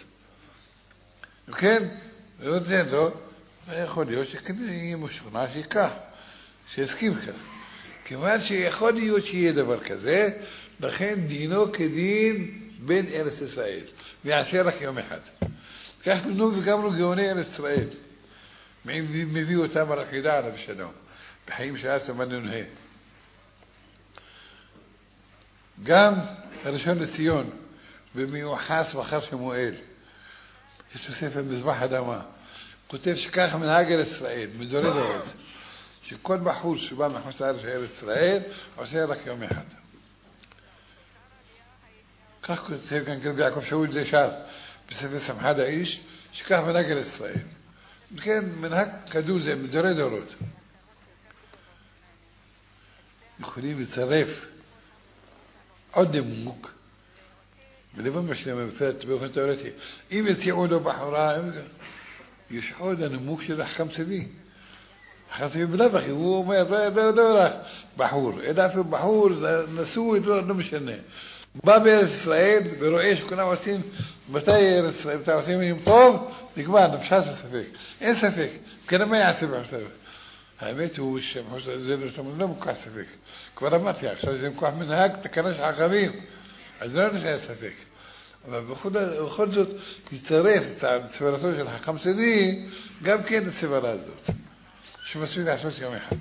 וכן, לא זה לא, יכול להיות שכנראה יהיה משוכנע שיקח, שיסכים כך. כיוון שיכול להיות שיהיה דבר כזה, לכן דינו כדין בין ארץ ישראל. ויעשה רק יום אחד. כך תמנו וגמרו גאוני ארץ ישראל. מביא אותם על החידה עליו שלום. בחיים שעה סמנו נהה. גם הראשון לציון, במיוחס מחר שמואל, יש לו ספר מזבח אדמה. כותב שכך מנהג ארץ ישראל, מדורי דורות, שכל בחור שבא מחוץ לארץ ארץ ישראל, עושה רק יום אחד. כך כתב כאן יעקב שאול לשאר, בספר סמחת האיש, שכך מנהג על ישראל. כן, מנהג כדור זה מדורי דורות. יכולים לצרף עוד נימוק, ולבן משלם באופן תיאורטי. אם יציעו לו בחורה, יש עוד הנימוק של החכם צבי. החכם צבי בלבח, הוא אומר, לא, לא רק בחור, אלא אפילו בחור, נשוי, לא משנה. בא בארץ ישראל ורואה שכולם עושים, מתי ארץ ישראל, מתי עושים עם טוב, נגמר, נפשט בספק. אין ספק. כנראה מה יעשה בספק? האמת הוא שזה לא מוכח ספק. כבר אמרתי, עכשיו זה מוכח מנהג, תקנה של חכמים. אז לא נשאר ספק. אבל בכל זאת, יצטרף את סברתו של חכם צדי, גם כן לסברה הזאת. שמספיק לעשות יום אחד.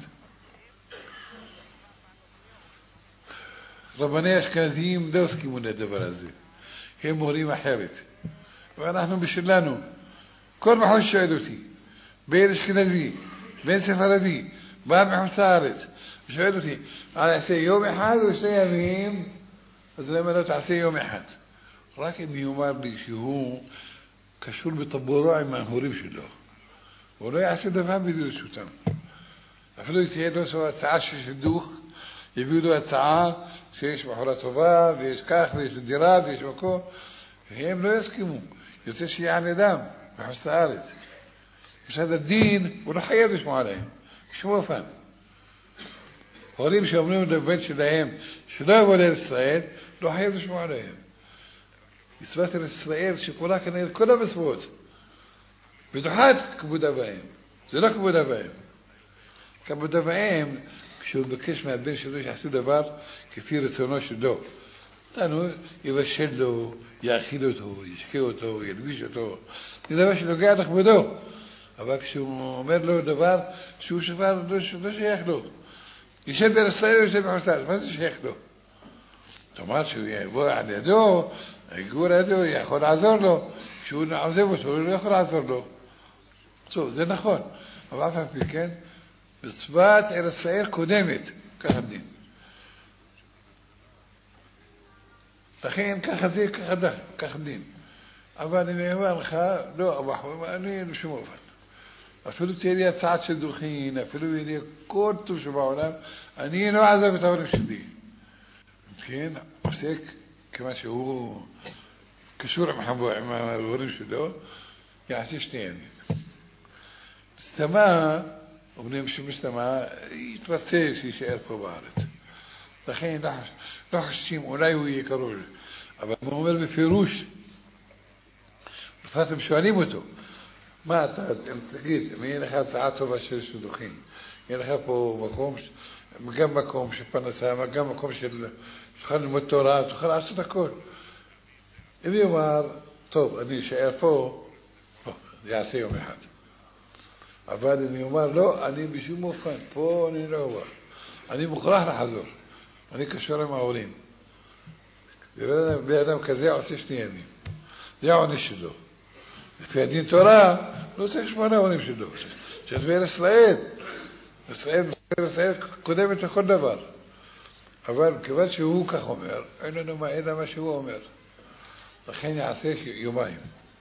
רבני אשכנזיים לא הסכימו לדבר הזה. הם מורים אחרת. ואנחנו בשלנו. כל בחור שואל אותי, בין אשכנזי, בין ספרדי, בא מחוץ לארץ, ושואל אותי, אני אעשה יום אחד או שני ימים? אז אני אומר לו, תעשה יום אחד. רק אם יאמר לי שהוא קשור בטבורו עם ההורים שלו. הוא לא יעשה דבר בדיוק אותם. אפילו תהיה לו הצעה של שידוך, יביאו לו הצעה שיש בחורה טובה, ויש כך, ויש דירה, ויש מקום, והם לא יסכימו. יוצא שיהיה על ידם, בחוץ לארץ. משרד הדין, הוא לא חייב לשמוע עליהם. בשום אופן. הורים שאומרים לבן שלהם שלא יבוא לישראל, לא חייב לשמוע עליהם. מצוות ישראל שכולה כנראה כל המצוות. במיוחד כבודה בהם. זה לא כבודה בהם. כבודה בהם, כשהוא מבקש מהבן שלו שיעשו דבר כפי רצונו שלו. תנו, יבשל לו, יאכיל אותו, ישקה אותו, ילביש אותו. זה דבר שנוגע לכבודו. אבל כשהוא אומר לו דבר שהוא שבר, לא שייך לו. יושב בישראל ויושב בחוץ לארץ, מה זה שייך לו? זאת אומרת שהוא יבוא על ידו, יגור על ידו, יכול לעזור לו. כשהוא עוזב אותו, הוא לא יכול לעזור לו. טוב, זה נכון. אבל אף אחד מכן, מצוות ארץ ישראל קודמת, ככה דין. לכן ככה זה, ככה דין. אבל אני אומר לך, לא, אני בשום אופן. אפילו תהיה לי הצעת של דוכין, אפילו יהיה לי כל טוב שבעולם, אני לא עזב את ההורים שלי. כן, עוסק כמה שהוא קשור עם ההורים שלו, יעשה שני ימים. מסתמה, אומרים שמסתמה, יתרצה שישאר פה בארץ. לכן לא חושבים, אולי הוא יהיה קרוב. אבל הוא אומר בפירוש, לפעמים הם שואלים אותו, מה אתה, תגיד, אם יהיה לך הצעה טובה של שידוכים, יהיה לך פה מקום, גם מקום של פרנסה, גם מקום של תוכל ללמוד תורה, תוכל לעשות הכל. אם יאמר, טוב, אני אשאר פה, לא, יעשה יום אחד. אבל אם יאמר, לא, אני בשום אופן, פה אני לא אוהב. אני מוכרח לחזור. אני קשור עם ההורים. באדם כזה עושה שני ימים. זה העונש שלו. לפי הדין תורה, לא צריך לשמוע להורים שלו. שתביא לישראל. ישראל, ישראל קודמת לכל דבר. אבל כיוון שהוא כך אומר, אין לנו מה, אין מה שהוא אומר. לכן יעשה יומיים.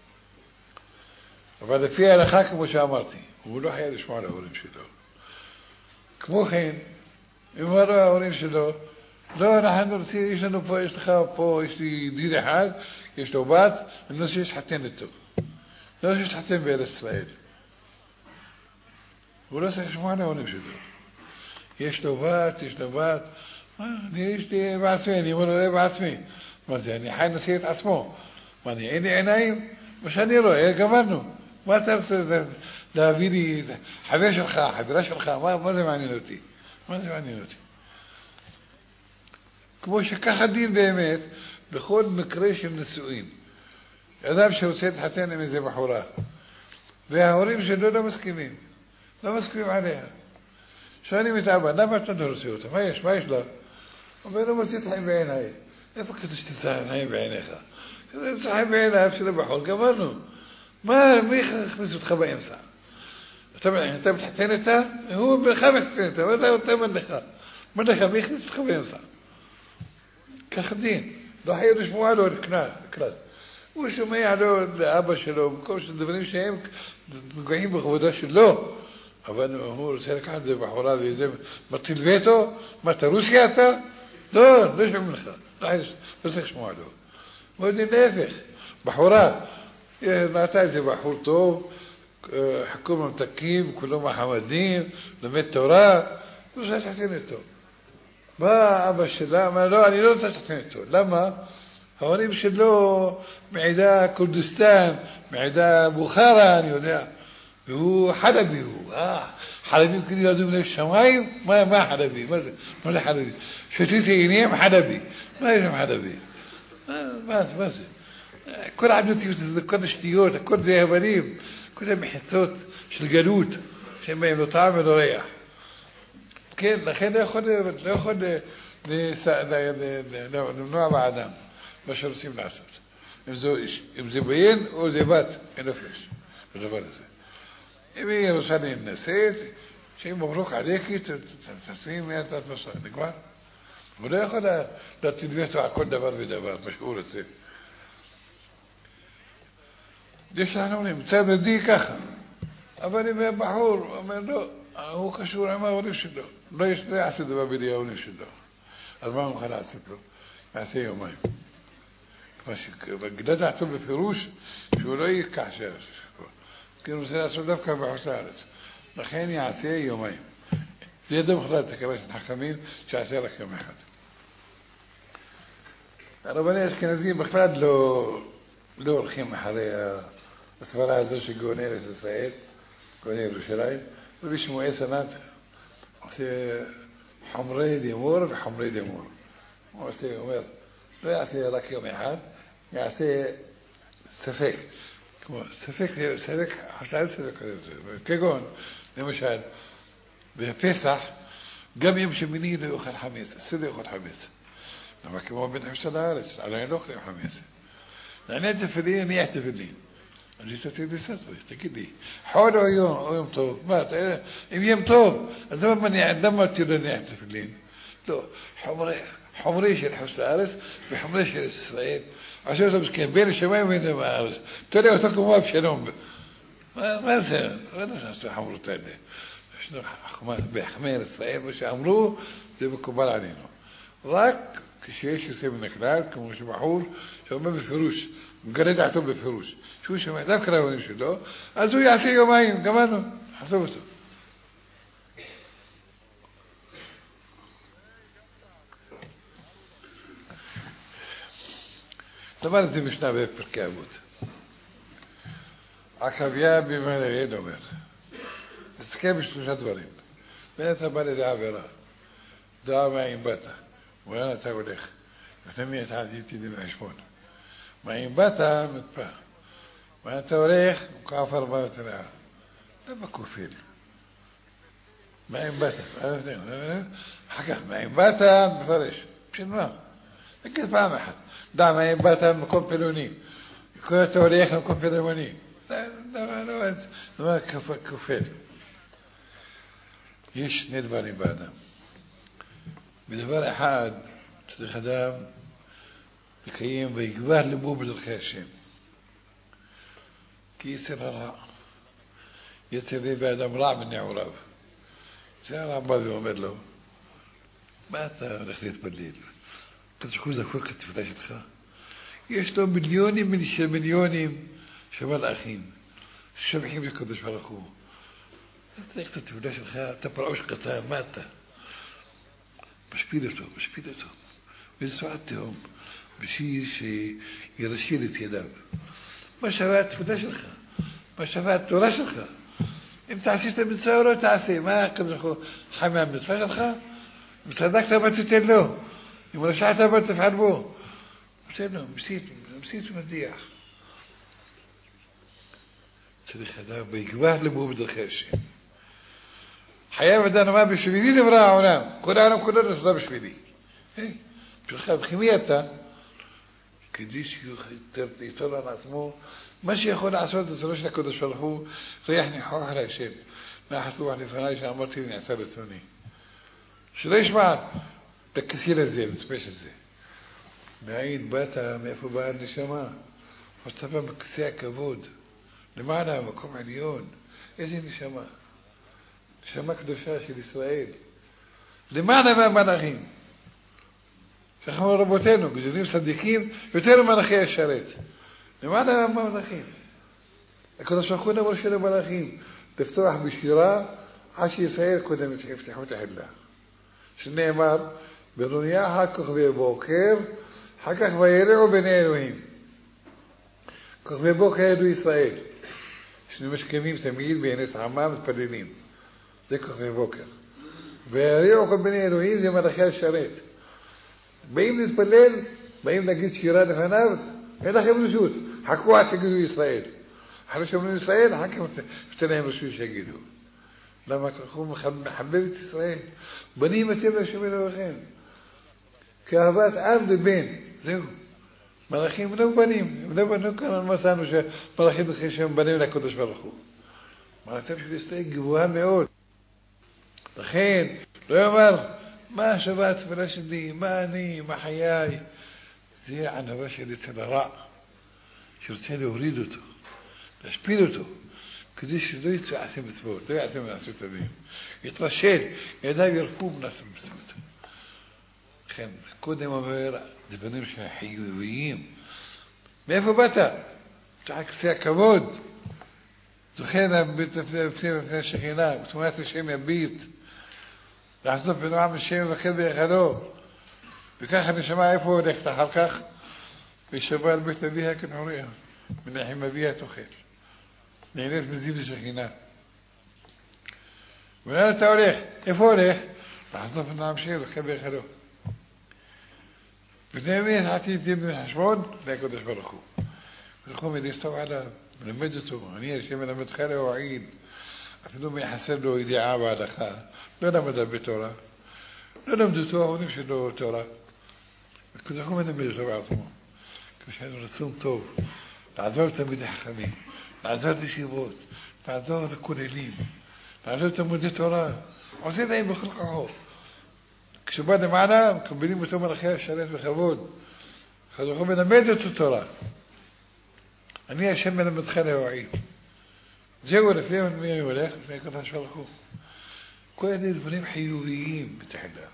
אבל לפי ההלכה, כמו שאמרתי, הוא לא חייב לשמוע להורים שלו. כמו כן, אם אמרו ההורים שלו, לא, אנחנו רוצים, יש לנו פה, יש לך פה, יש לי דין אחד, יש לו בת, אני לא שיש חתן איתו. לא שיש חתן בארץ ישראל. הוא לא צריך לשמוע להורים שלו. יש לו בת, יש לו בת, אני יש לי בעצמי, אני אומר לו, לא בעצמי. מה זה, אני חי נשיא את עצמו. מה, אני אין לי עיניים? מה שאני רואה, גמרנו. מה אתה רוצה להביא לי, חבר שלך, חברה שלך, מה, מה זה מעניין אותי? מה זה מעניין אותי? כמו שככה דין באמת, בכל מקרה של נישואין. אדם שרוצה להתחתן עם איזה בחורה, וההורים שלו לא מסכימים. לא מסכימים עליה. שואלים את אבא, למה אתה לא רוצה אותה? מה יש? מה יש לה? הוא אומר, לא מוציא חיים בעיניי. איפה כתוב שתצא חיים בעיניך? כתוב חיים בעיניו של הבחור, גמרנו. מה, מי הכניס אותך באמצע? אתה מתחתן איתה? הוא בלך מתחתן איתה, אתה אומר לך. אומר לך, מי הכניס אותך באמצע? כך דין. לא חייב לשמוע לו כלל. הוא שומע לו לאבא שלו, במקום של דברים שהם נגועים בכבודו שלו, אבל הוא רוצה לקחת את זה בחורה ואיזה מטיל וטו, מה אתה רוסיה אתה? לא, לא שומעים לך, לא צריך לשמוע לו. הוא יודע להפך, בחורה, נעתה איזה בחור טוב, חכו ממתקים, כולו מחמדים, לומד תורה, הוא רוצה שתחתין איתו. בא אבא שלה, אמר לא, אני לא רוצה שתחתין איתו. למה? ההורים שלו מעדה כורדיסטן, מעדה בוכרה, אני יודע. והוא חלבי הוא. אה, חלבי כאילו ירדו מן השמיים? מה, מה חלבי? מה זה? מה זה חלבי? שתיתי עיניים חלבי. מה יש עם חלבי? מה, מה זה? כל העדותיות זה כל השטויות, הכל זה הבלים, כל המחיצות של גלות, שהם בהם לא טעם ולא ריח. כן, לכן לא יכול, לא יכול למנוע באדם מה שרוצים לעשות. אם זה, אם זה ביין או זה בת, אין הפרש בדבר הזה. אם היא רוצה להינשאת, שהיא מברוק עליכי, תשים מיד את התמסע, נגמר? הוא לא יכול להתדווה אותו על כל דבר ודבר, מה שהוא רוצה. יש לנו נמצא בדי ככה, אבל אם הבחור אומר לא, הוא קשור עם ההורים שלו, לא יעשה דבר בידי ההורים שלו. אז מה הוא מוכן לעשות לו? יעשה יומיים. בגלל דעתו בפירוש שהוא לא ייקח שער. כי הוא רוצה לעשות דווקא בחוץ לארץ. לכן יעשה יומיים. זה ידע בכלל תקווה של חכמים שיעשה רק יום אחד. הרבני האשכנזים בכלל לא, לא הולכים אחרי הסברה הזו של גאוני ארץ ישראל, גאוני ירושלים. רבי שמואל סנן עושה חומרי דימור וחומרי דימור. הוא עושה, אומר, לא יעשה רק יום אחד, יעשה ספק. כמו ספק, ספק, חשב ספק כזה. כגון, למשל, בפסח, גם יום שמיני לא יאכל חמץ, אסור לא יאכל חמץ. למה כמו בן חמשת הארץ, עליי לא אוכלים חמץ. אני תפילין, אני אתפילין. אני תתחיל לסתרי, תגיד לי, חול או יום, או יום טוב, מה, אם יום טוב, אז למה תראה אני אתפילין? לא, חומרי של חוץ לארץ וחומרי של ישראל. עכשיו זה מסכן, בין השמיים ובין הארץ. תראה אותו כמו אבשלום. מה זה? לא נעשו החומרות האלה. יש בהחמר ישראל, מה שאמרו, זה מקובל עלינו. רק כשיש יוצא מן הכלל, כמו שבחור, שאומר בפירוש, מגלה דעתו בפירוש, שהוא שומע דווקא להבנים שלו, אז הוא יעשה יומיים, גמרנו, חשוב אותו. דבר זה משנה בפרקי אבות. עקביה במלאל אומר, תסתכל בשלושה דברים. בין אתה בא לידי עבירה, דעה מהאם באת, ולאן אתה הולך, לפני מי אתה עשיתי דין חשבון. מהאם באת, מתפח. ולאן אתה הולך, וכעף ארבע ותראה. למה כופל? מהאם באת, אחר כך, מהאם באת, מפרש. בשביל מה? נגיד פעם אחת. דע מהאם באת במקום פילוני. כל אתה הולך למקום פילוני. דבר כופל. יש שני דברים באדם. בדבר אחד צריך אדם לקיים ויגבר ליבו בדרכי השם. כי יצר הרע. יצר לי באדם רע בנעוריו. יצר הרע בא ואומר לו, מה אתה הולך להתפלל? אתה זכור זכור כתפילה שלך? יש לו מיליונים של מיליונים של מלאכים. שבחים לקדוש ברוך הוא. אתה צריך את התפילה שלך, אתה פרעוש קטן, מה אתה? משפיל אותו, משפיל אותו. וזה צועת תהום, בשביל שירשיל את ידיו. מה שווה התפילה שלך? מה שווה התורה שלך? אם תעשי את המצווה או לא תעשי, מה הקדוש ברוך הוא חי מהמצווה שלך? אם צדקת מה תיתן לו? אם רשעת מה תפעל בו? בסדר, מסית, מסית ומדיח. צריך אדם ויגבר ליבו בדרכי השם. חייב אדם מה בשבילי נברא העולם. כל העולם כולו נברא בשבילי. בשבילך, בכימי אתה, כדי שיתור על עצמו, מה שיכול לעשות את זרו של הקדוש ברוך הוא, ריח ניחוח על השם. נחת רוח לפני שאמרתי ונעשה רצוני. שלא ישמע בכסיל הזה, בצפש הזה. מאין באת, מאיפה באה הנשמה? אתה בא מכיסא הכבוד, למעלה המקום עליון. איזה נשמה? נשמה קדושה של ישראל. למעלה מהמלאכים. שאנחנו רבותינו, גדולים צדיקים, יותר ממלאכי השרת. למעלה מהמלאכים. הקדוש ברוך הוא אמר של המלאכים, לפתוח בשירה עד שישראל קודם יפתחו את החלה. שנאמר, בנוניה אחר כוכבי בוקר, אחר כך וירעו בני אלוהים. כוכבי בוקר ידעו ישראל. שמשכמים תמיד בעינס עמם מתפללים. זה כוכבי בוקר. וירעו כל בני אלוהים זה מלאכי השרת. באים להתפלל, באים להגיד שירה לפניו, אין לכם רשות. חכו עד שגידו ישראל. אחרי שאומרים ישראל, אחר כך נותן להם רשות שיגידו. למה הוא מחבב את ישראל? בנים אתם להשם אלוהיכם. כאהבת אב לבן. זהו. מלאכים הם לא בנים. הם לא בנו כאן, מצאנו שמלאכים בכלל שהם בנים לקדוש ברוך הוא. מלאכתם של ישראל גבוהה מאוד. לכן, לא יאמר, מה השבת תפילה שלי, מה אני, מה חיי. זה ענווה של אצל הרע, שרוצה להוריד אותו, להשפיל אותו, כדי שלא יצעשה מצוות, לא יעשה מנעשות טובים. יתרשל, ידיו ירפו מנעשות מצוות. לכן, קודם אומר, דברים שהחיוביים. מאיפה באת? תחת כסי הכבוד. זוכר בפני השכינה, בתמונת השם יביט. לעשות בנועם השם ובחד ביחדו. וככה נשמע איפה הולכת אחר כך. וישבע על בית אביה כנעוריה. מנחם אביה תאכל. נהנית מזיו לשכינה. ולאן אתה הולך? איפה הולך? לעשות בנועם השם ובחד ביחדו. בני מי עתיד דין בחשבון, לקדוש ברוך הוא. ברוך הוא מלסתו עליו, מלמד אותו. אני השם מלמדך להועיל. אפילו מייחסר לו ידיעה והלכה. לא למדה בתורה. לא למדו תורה, עונים שלו תורה. וכזה הוא מלמד אותו בעצמו. כשאנו רצון טוב, לעזור לתלמידי חכמים, לעזור לישיבות, לעזור לכוללים, לעזור לתלמידי תורה. עושים להם בכל כוחו. כשבא למעלה, מקבלים אותו מלאכי השרת בכבוד. אז הוא מלמד אותו תורה. אני השם מלמדך להועיל. זהו לפני מי אני הולך, לפני הקדוש ברוך הוא. כל אלה דברים חיוביים בתחילה.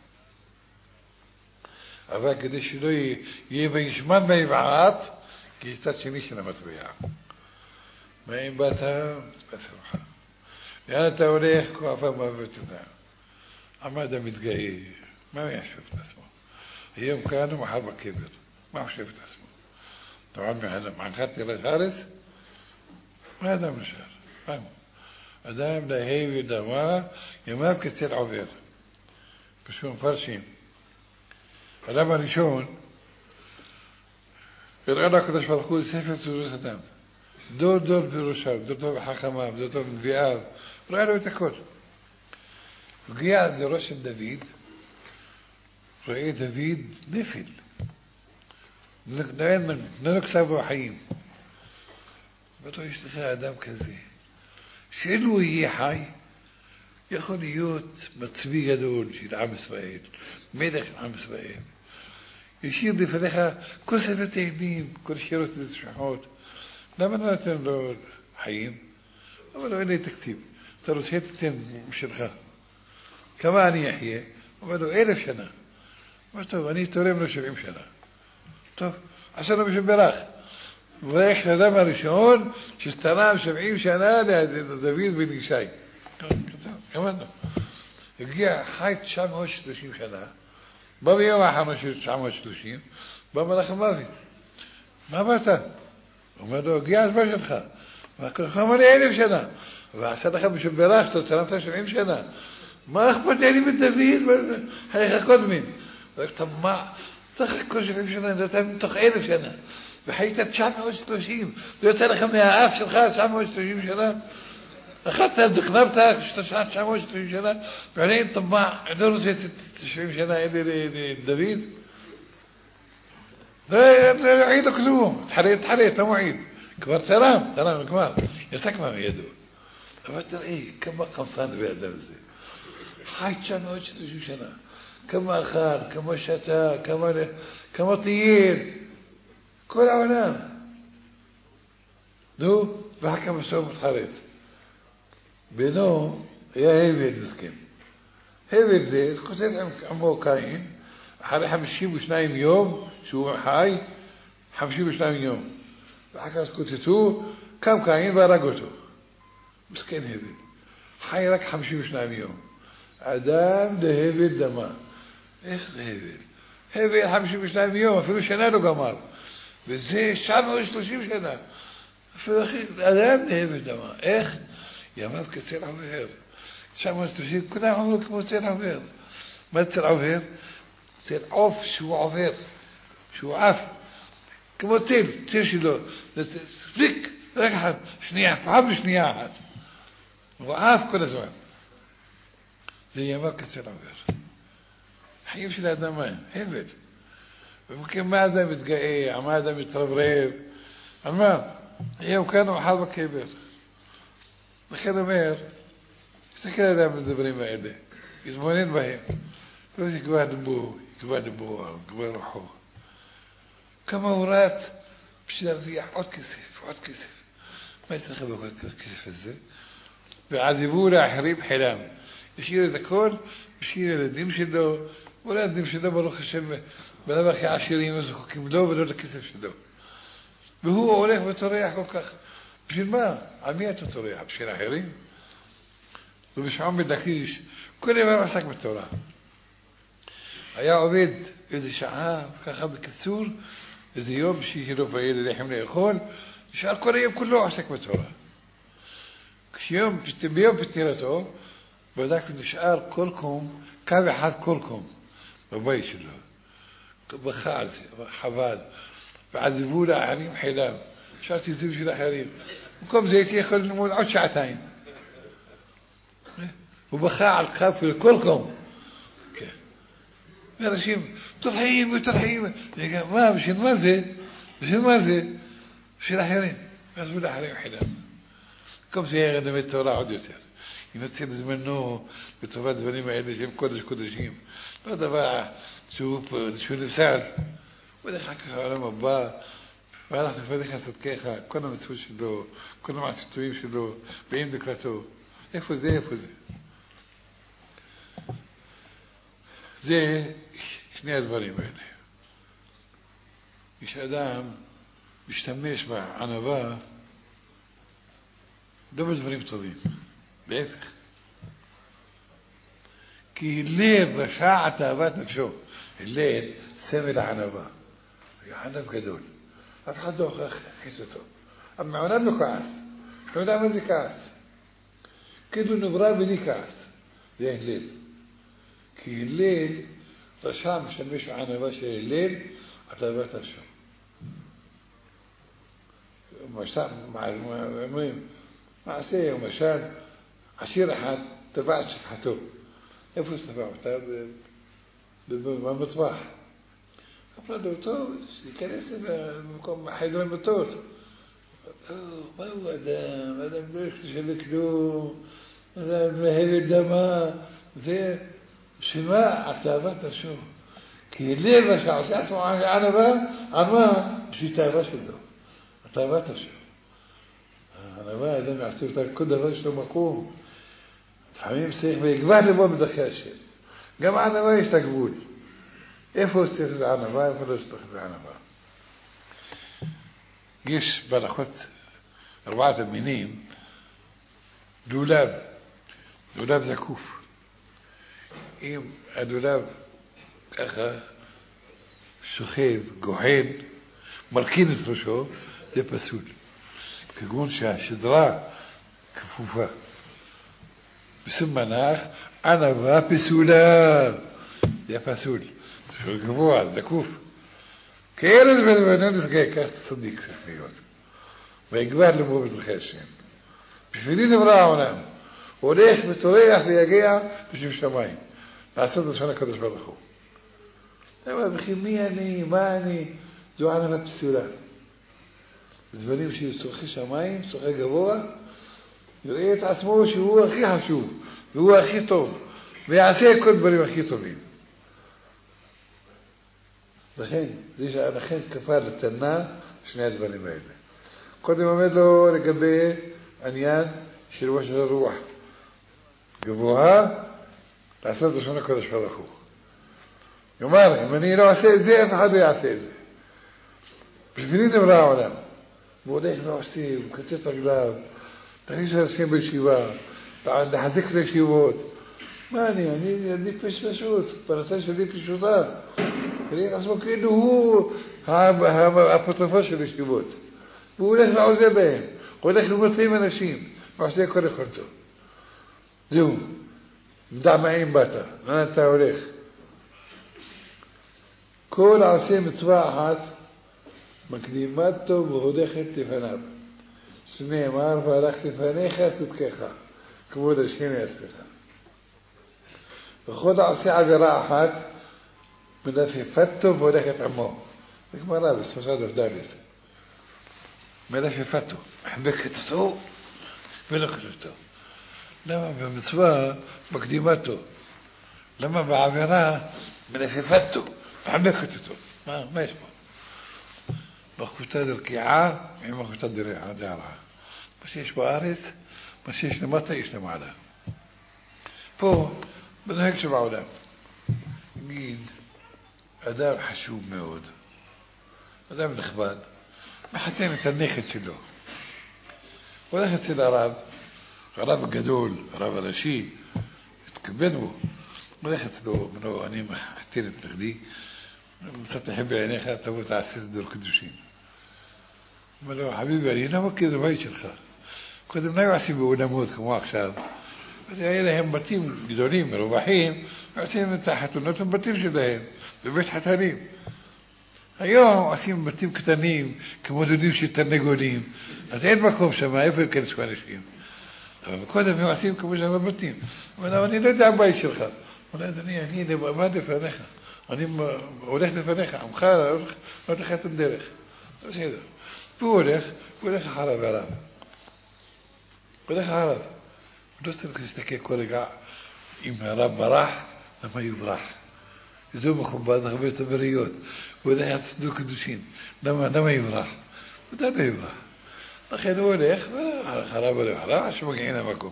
אבל כדי שלא יהיה וישמן ביבעט, כי יש צד שני של המטבע. מאין באת? בסרחה. לאן אתה הולך? כה אף מוות אותה. עמד המתגאה. מה הוא יחשב את עצמו? היום כאן ומחר בקבר. מה הוא חושב את עצמו? טבען מענחת תלך הארץ? מה אדם נשאר? מה? אדם להי ודמה, ימיו כצל עובר. פשוט מפרשים. האדם הראשון, הראה לו הקדוש ברוך הוא ספר תולדות אדם. דור דור בראשיו, דור דור בחכמיו, דור דור בנביאיו. ראה לו את הכל. הגיע לראש של דוד, רואה דוד נפיל. לא נקסה בו החיים. ואתה יש לך אדם כזה, שאילו יהיה חי, יכול להיות מצביא גדול של עם ישראל, מלך של עם ישראל. ישאיר לפניך כל ספר תהילים, כל שירות ותשבחות. למה לא נתן לו חיים? אבל לא, אין לי תקציב. אתה רוצה תתן משלך. כמה אני אחיה? אבל לו אלף שנה. אבל טוב, אני תורם לו שבעים שנה. טוב, עשה לו בשביל ברך. וברך לאדם הראשון שתרם שבעים שנה לדוד בן ישי. כמובן. הגיע חי תשע מאות ושלושים שנה. בא ביום האחרון של תשע מאות ושלושים, בא מלאך המוות. מה באת? הוא אומר לו, הגיע הזמן שלך. הוא אמר לי אלף שנה. ועשה לך בשביל ברך, אתה תרמת שבעים שנה. מה אכפת לי מדוד? חייך קודמים. אתה מה? צריך כל שבעים שנה, אתה מתוך אלף שנה. וחיית תשע מאות ושלושים. זה יוצא לך מהאף שלך תשע מאות ושלושים שנה. אכלת, דקנבת, תשע מאות ושלושים שנה. ועליהם תמה, אני לא רוצה שבעים שנה אלה לדוד. לא יעיד לו כלום. תחרית, תחרית, לא מועיד. כבר תרם, תרם, כבר. יסק מה מידו. אבל תראי, כמה חמסן בידם זה. חי תשע מאות ושלושים שנה. כמה אכל, כמה שתה, כמה, כמה טייל, כל העולם. נו, ואחר כך בסוף מתחרט. בינו היה עבד מסכן. עבד זה, כותב עם עמו קין, אחרי חמישים ושניים יום, שהוא חי, חמישים ושניים יום. ואחר כך כותבו, קם קין והרג אותו. מסכן עבד. חי רק חמישים ושניים יום. אדם דהבל דמה. איך זה הבל? הבל חמישים ושניים יום, אפילו שנה לא גמר. וזה תשע מאות ושלושים שנה. אפילו אחי, אדם דהבל דמה. איך? ימיו כצל עובר. תשע מאות ושלושים, כולם אמרו כמו צל עובר. מה צל עובר? צל עוף שהוא עובר. שהוא עף. כמו צל, צל שלו. פליק, רק אחד, שנייה, פעם בשנייה אחת. הוא עף כל הזמן. זה ימיו כצל עובר. חיים של האדם מה? הבל. ומכן מה האדם מתגאה, מה האדם מתרברב? על מה? יהו כאן הוא אכל בקבר. לכן אומר, תסתכל על האדם בדברים האלה, יזמונן בהם. לא שיקבע דבו, יקבע דבו, יקבע רוחו. כמה הוא רץ בשביל להרוויח עוד כסף, עוד כסף. מה יצטרך בעוד כסף הזה? ועזבו לאחרים חינם. השאיר את הכל, השאיר ילדים שלו, אולי ילדים שלו ברוך השם, בלב הכי עשירים וזחוקים לו ולא לכסף שלו. והוא הולך וטורח כל כך. בשביל מה? על מי אתה טורח? בשביל אחרים? ובשעון בדקיש, כל דבר עסק בתורה. היה עובד איזה שעה, ככה בקיצור, איזה יום שיהיה לו בילד לחם לאכול, נשאר כל היום כולו עסק בתורה. כשיום, ביום פטירתו, בדק ונשאר כל קום, קו אחד כל קום, בבית שלו. בכה על זה, חבד, ועזבו לאחרים חילם. שארתי את זה בשביל אחרים. במקום זה הייתי יכול ללמוד עוד שעתיים. הוא בכה על קו כל קום. ואנשים, תרחיים ותרחיים. מה, בשביל מה זה? בשביל מה זה? בשביל אחרים. ועזבו לאחרים חילם. במקום זה יהיה רדמת תורה עוד יותר. ינצל בזמנו לטובת דברים האלה שהם קודש קודשים. לא דבר שהוא נפסל. ודרך כך העולם הבא, ואנחנו נפרדך צדקך, כל המצוות שלו, כל המעשתויים שלו, באים לקראתו. איפה זה, איפה זה? זה שני הדברים האלה. יש אדם משתמש בענווה לא בדברים טובים. להפך. כי הלל רשע תאוות נפשו. הלל סמל הענווה. היה ענב גדול. אף אחד לא הכניס אותו. אבל מעולם לא כעס. לא יודע מה זה כעס. כאילו נברא בלי כעס. זה הלל. כי הלל רשע משתמש בענווה של הלל תאוות נפשו. אומרים מעשה ומשל עשיר אחד טבע את שפחתו. איפה שטבע אותה? במטבח. אמר לו, טוב, שיכנס למקום חדר המטות. מה הוא אדם? אדם לא יש לשווה כלום, אדם מהבל דמה. זה שמה התאוות נפשו. כי הלל מה שעושה עצמו ענווה, ענווה בשביל תאווה שלו. התאוות נפשו. הענווה, האדם יעשה אותה כל דבר יש לו מקום. לפעמים צריך ויגבר לבוא בדרכי השם. גם הענווה יש לה גבול. איפה צריך את הענווה, איפה לא צריך את הענווה. יש בהלכות ארבעת המינים דולב, דולב זקוף. אם הדולב ככה שוכב, גוחן, מרכין את ראשו, זה פסול. כגון שהשדרה כפופה. בסימנך, ענווה פסולה. זה פסול. זה גבוה, זקוף. כאלה בלבנון נסגר, כך צדיק צריך להיות. ויגבר לבוא בדרכי השם. בשבילי נברא העולם. הוא הולך וטורח ויגיע בשביל שמיים. לעשות את השם הקדוש ברוך הוא. אבל בכי מי אני, מה אני, זו ענווה פסולה. בדברים שצורכי שמיים, צורכי גבוה, יראה את עצמו שהוא הכי חשוב, והוא הכי טוב, ויעשה כל דברים הכי טובים. לכן, לכן כפה לתנה שני הדברים האלה. קודם עומד לו לגבי עניין של ראש הרוח. גבוהה, לעשות לשון הקודש ברוך הוא. כלומר, אם אני לא אעשה את זה, אף אחד לא יעשה את זה. בשבילי נברא העולם. והוא הולך ועושה, הוא מקצץ רגליו, תכניס אנשים בישיבה, לחזק את הישיבות. מה אני? אני ניפש פשוט, פרסה שלי פשוטה. אני עצמו כאילו הוא הפוטרופוס של הישיבות. והוא הולך ועוזר בהם, הוא הולך ומרצים אנשים, ועושה כל יכולתו. זהו, מדע מאין באת, לאן אתה הולך. כל עושה מצווה אחת, מקדימתו והודכת לפניו. שנאמר, והלכת לפניך צדקך, כבוד השם יעצמך. וכל עושה עבירה אחת, מלפפתו והולכת עמו. זה גמרא בספרד ד' מלפפתו, מחבקת אותו ולוקחת אותו. למה במצווה מקדימתו? למה בעבירה מלפפתו, מחבקת אותו? מה, מה יש פה? בחוקותא דרקיעה עם בחוקותא דרעה. מה שיש בארץ, מה שיש למטה, יש למעלה. פה, בנהג שבעולם, נגיד, אדם חשוב מאוד, אדם נכבד, מחתן את הנכד שלו. הוא הולך אצל הרב, הרב הגדול, הרב הראשי, התכבד בו. הוא הולך אצלו, אומר לו, אני מחתן את נכדי, קצת מחבר עיניך, תבוא תעשה את דור קדושים. אומר לו, חביבי, אני לא מכיר את הבית שלך. קודם לא יעשי באולמות כמו עכשיו. אז היה להם בתים גדולים, מרווחים, ועושים את החתונות בבתים שלהם, בבית חתנים. היום עושים בתים קטנים, כמו דודים של תרנגולים, אז אין מקום שם, איפה יכנסו אנשים. אבל קודם הם עושים כמו שם בבתים. אבל אני לא יודע הבית שלך. אומר, אז אני, אני עמד לפניך, אני הולך לפניך, עמך לא הולך את הדרך. בסדר. והוא הולך, הוא הולך אחריו ועליו. הוא הולך אחריו. הוא לא צריך להסתכל כל רגע, אם הרב ברח, למה יברח? זו מכובד, הרבה יותר בריות. הוא יודע יצדו קדושים. למה, למה יברח? הוא יודע לא יברח. לכן הוא הולך, והרב הולך עליו, עד שמגיעים למקום.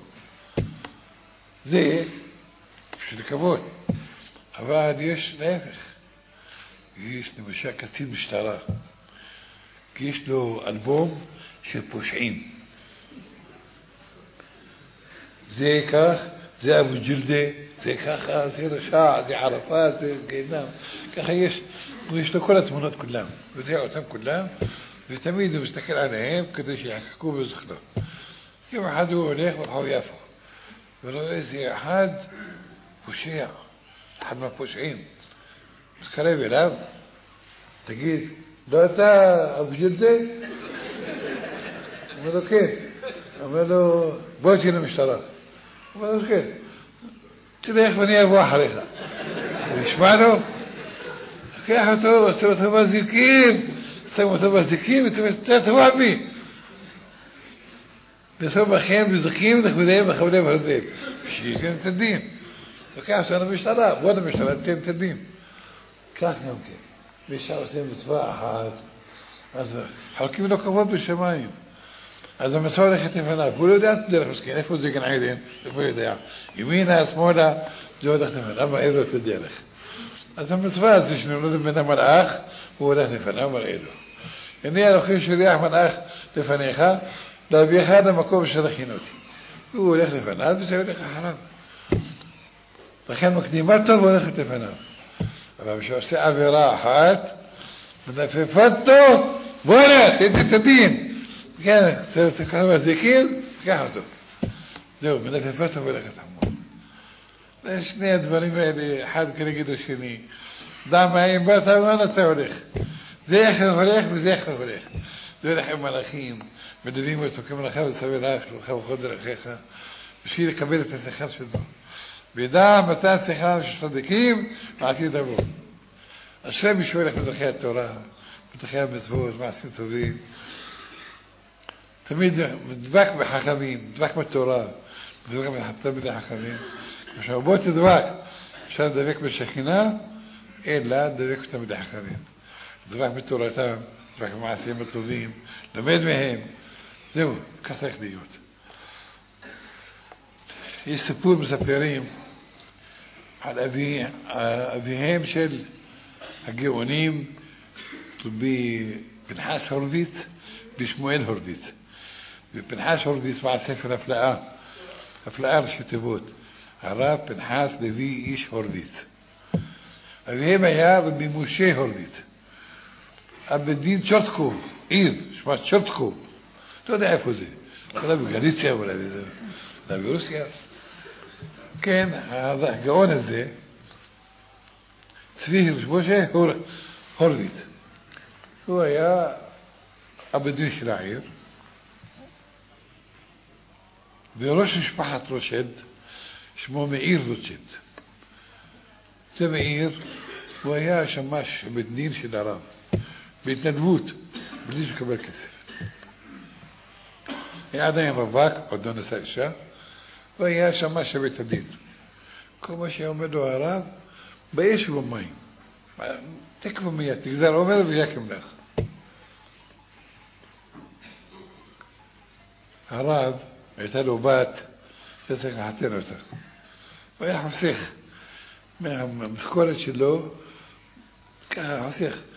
זה בשביל כבוד. אבל יש להפך. יש למשל קצין משטרה. כי יש לו אלבום של פושעים. זה כך, זה אבו ג'לדה, זה ככה, זה רשע, זה ערפאת, זה גיהנם. ככה יש, יש לו כל התמונות כולם. הוא יודע אותם כולם, ותמיד הוא מסתכל עליהם כדי שיחקקו בזכרו. יום אחד הוא הולך ברחוב יפו, ורואה איזה אחד פושע, אחד מהפושעים. מתקרב אליו, תגיד, לא אתה אבו ג'לדה? אומר לו כן. אומר לו, בוא תהיה למשטרה. אומר לו כן. תלך ואני אבוא אחריך. הוא ישמע לו, לקח אותו, עושה אותו בזיקים, שם אותו בזיקים, ותבוא בי. בסוף בכם בזיקים, תכבדיהם בחבלי ברזל. שישתם את הדין. תוקח אותו למשטרה, בוא למשטרה, תתן את הדין. כך גם כן. ואישה עושה מצווה אחת, אז חלקים לו כבוד בשמיים. אז המצווה הולכת לפניו, הוא לא יודע את הדרך מסכן, איפה זה גן עדן, איפה הוא יודע. ימינה, שמאלה, זה הולך לפניו, למה אין לו את הדרך. אז המצווה הזה שנולד בין המלאך, הוא הולך לפניו, מראה לו. הנה הלוכים שליח מלאך לפניך, להביאך למקום שתכין אותי. הוא הולך לפניו, וזה הולך אחריו. לכן מקדימה טוב, הוא הולך לפניו. אבל כשעושה עבירה אחת, מנפפתו, בואנה, תן את הדין. כן, זה ככה מזיקים, קח אותו. זהו, מנפפתו והולכת עמו. זה שני הדברים האלה, אחד כנגד השני. דם מהים באת, ואנה אתה הולך. זה איך הוא הולך וזה איך הוא הולך. זה הולך עם מלאכים, מדדים אותו כמלאכה וסבל לך, ולך וכל דרכיך, בשביל לקבל את השיחה שלו. וידע מתן שיחה של צדיקים, ועתיד לבוא. אשרי מי שהולך בדרכי התורה, בדרכי המצוות, מעשים טובים. תמיד דבק בחכמים, דבק בתורה, דבק בתלמידי חכמים. עכשיו בוא תדבק, אפשר לדבק בשכינה, אלא דבק בתלמידי חכמים. זרח בתורתם, זרח במעשים הטובים, למד מהם, זהו, כך צריך להיות. יש סיפור מספרים על אבי, אביהם של הגאונים, רבי פנחס הורוביץ ושמואל הורוביץ. ופנחס הורוביץ בעל ספר הפלאה, הפלאה ראשי תיבות, הרב פנחס לוי איש הורוביץ. אביהם היה רבי משה הורוביץ. אבא דין צ'ורטקו, עיר, שמה צ'ורטקו. לא יודע איפה זה. אולי בגליציה, אולי בזה. אולי ברוסיה. כן, הגאון הזה, צבי משה הורוביץ. הוא היה אבא דין של העיר. וראש משפחת רוטשילד, שמו מאיר רוטשילד. זה מאיר, הוא היה שמש בית דין של הרב. בהתנדבות, בלי שקבל כסף. היה עדיין רווק, עוד לא נשא אישה, והיה שמש בית הדין. כל מה שעומד לו הרב, באש ובמים. תקבע מיד, תגזר עומד ויקם לך. הרב, הייתה לו בת, שצריך לחתן אותה. הוא היה חוסך מהמשכורת שלו, ככה חוסך.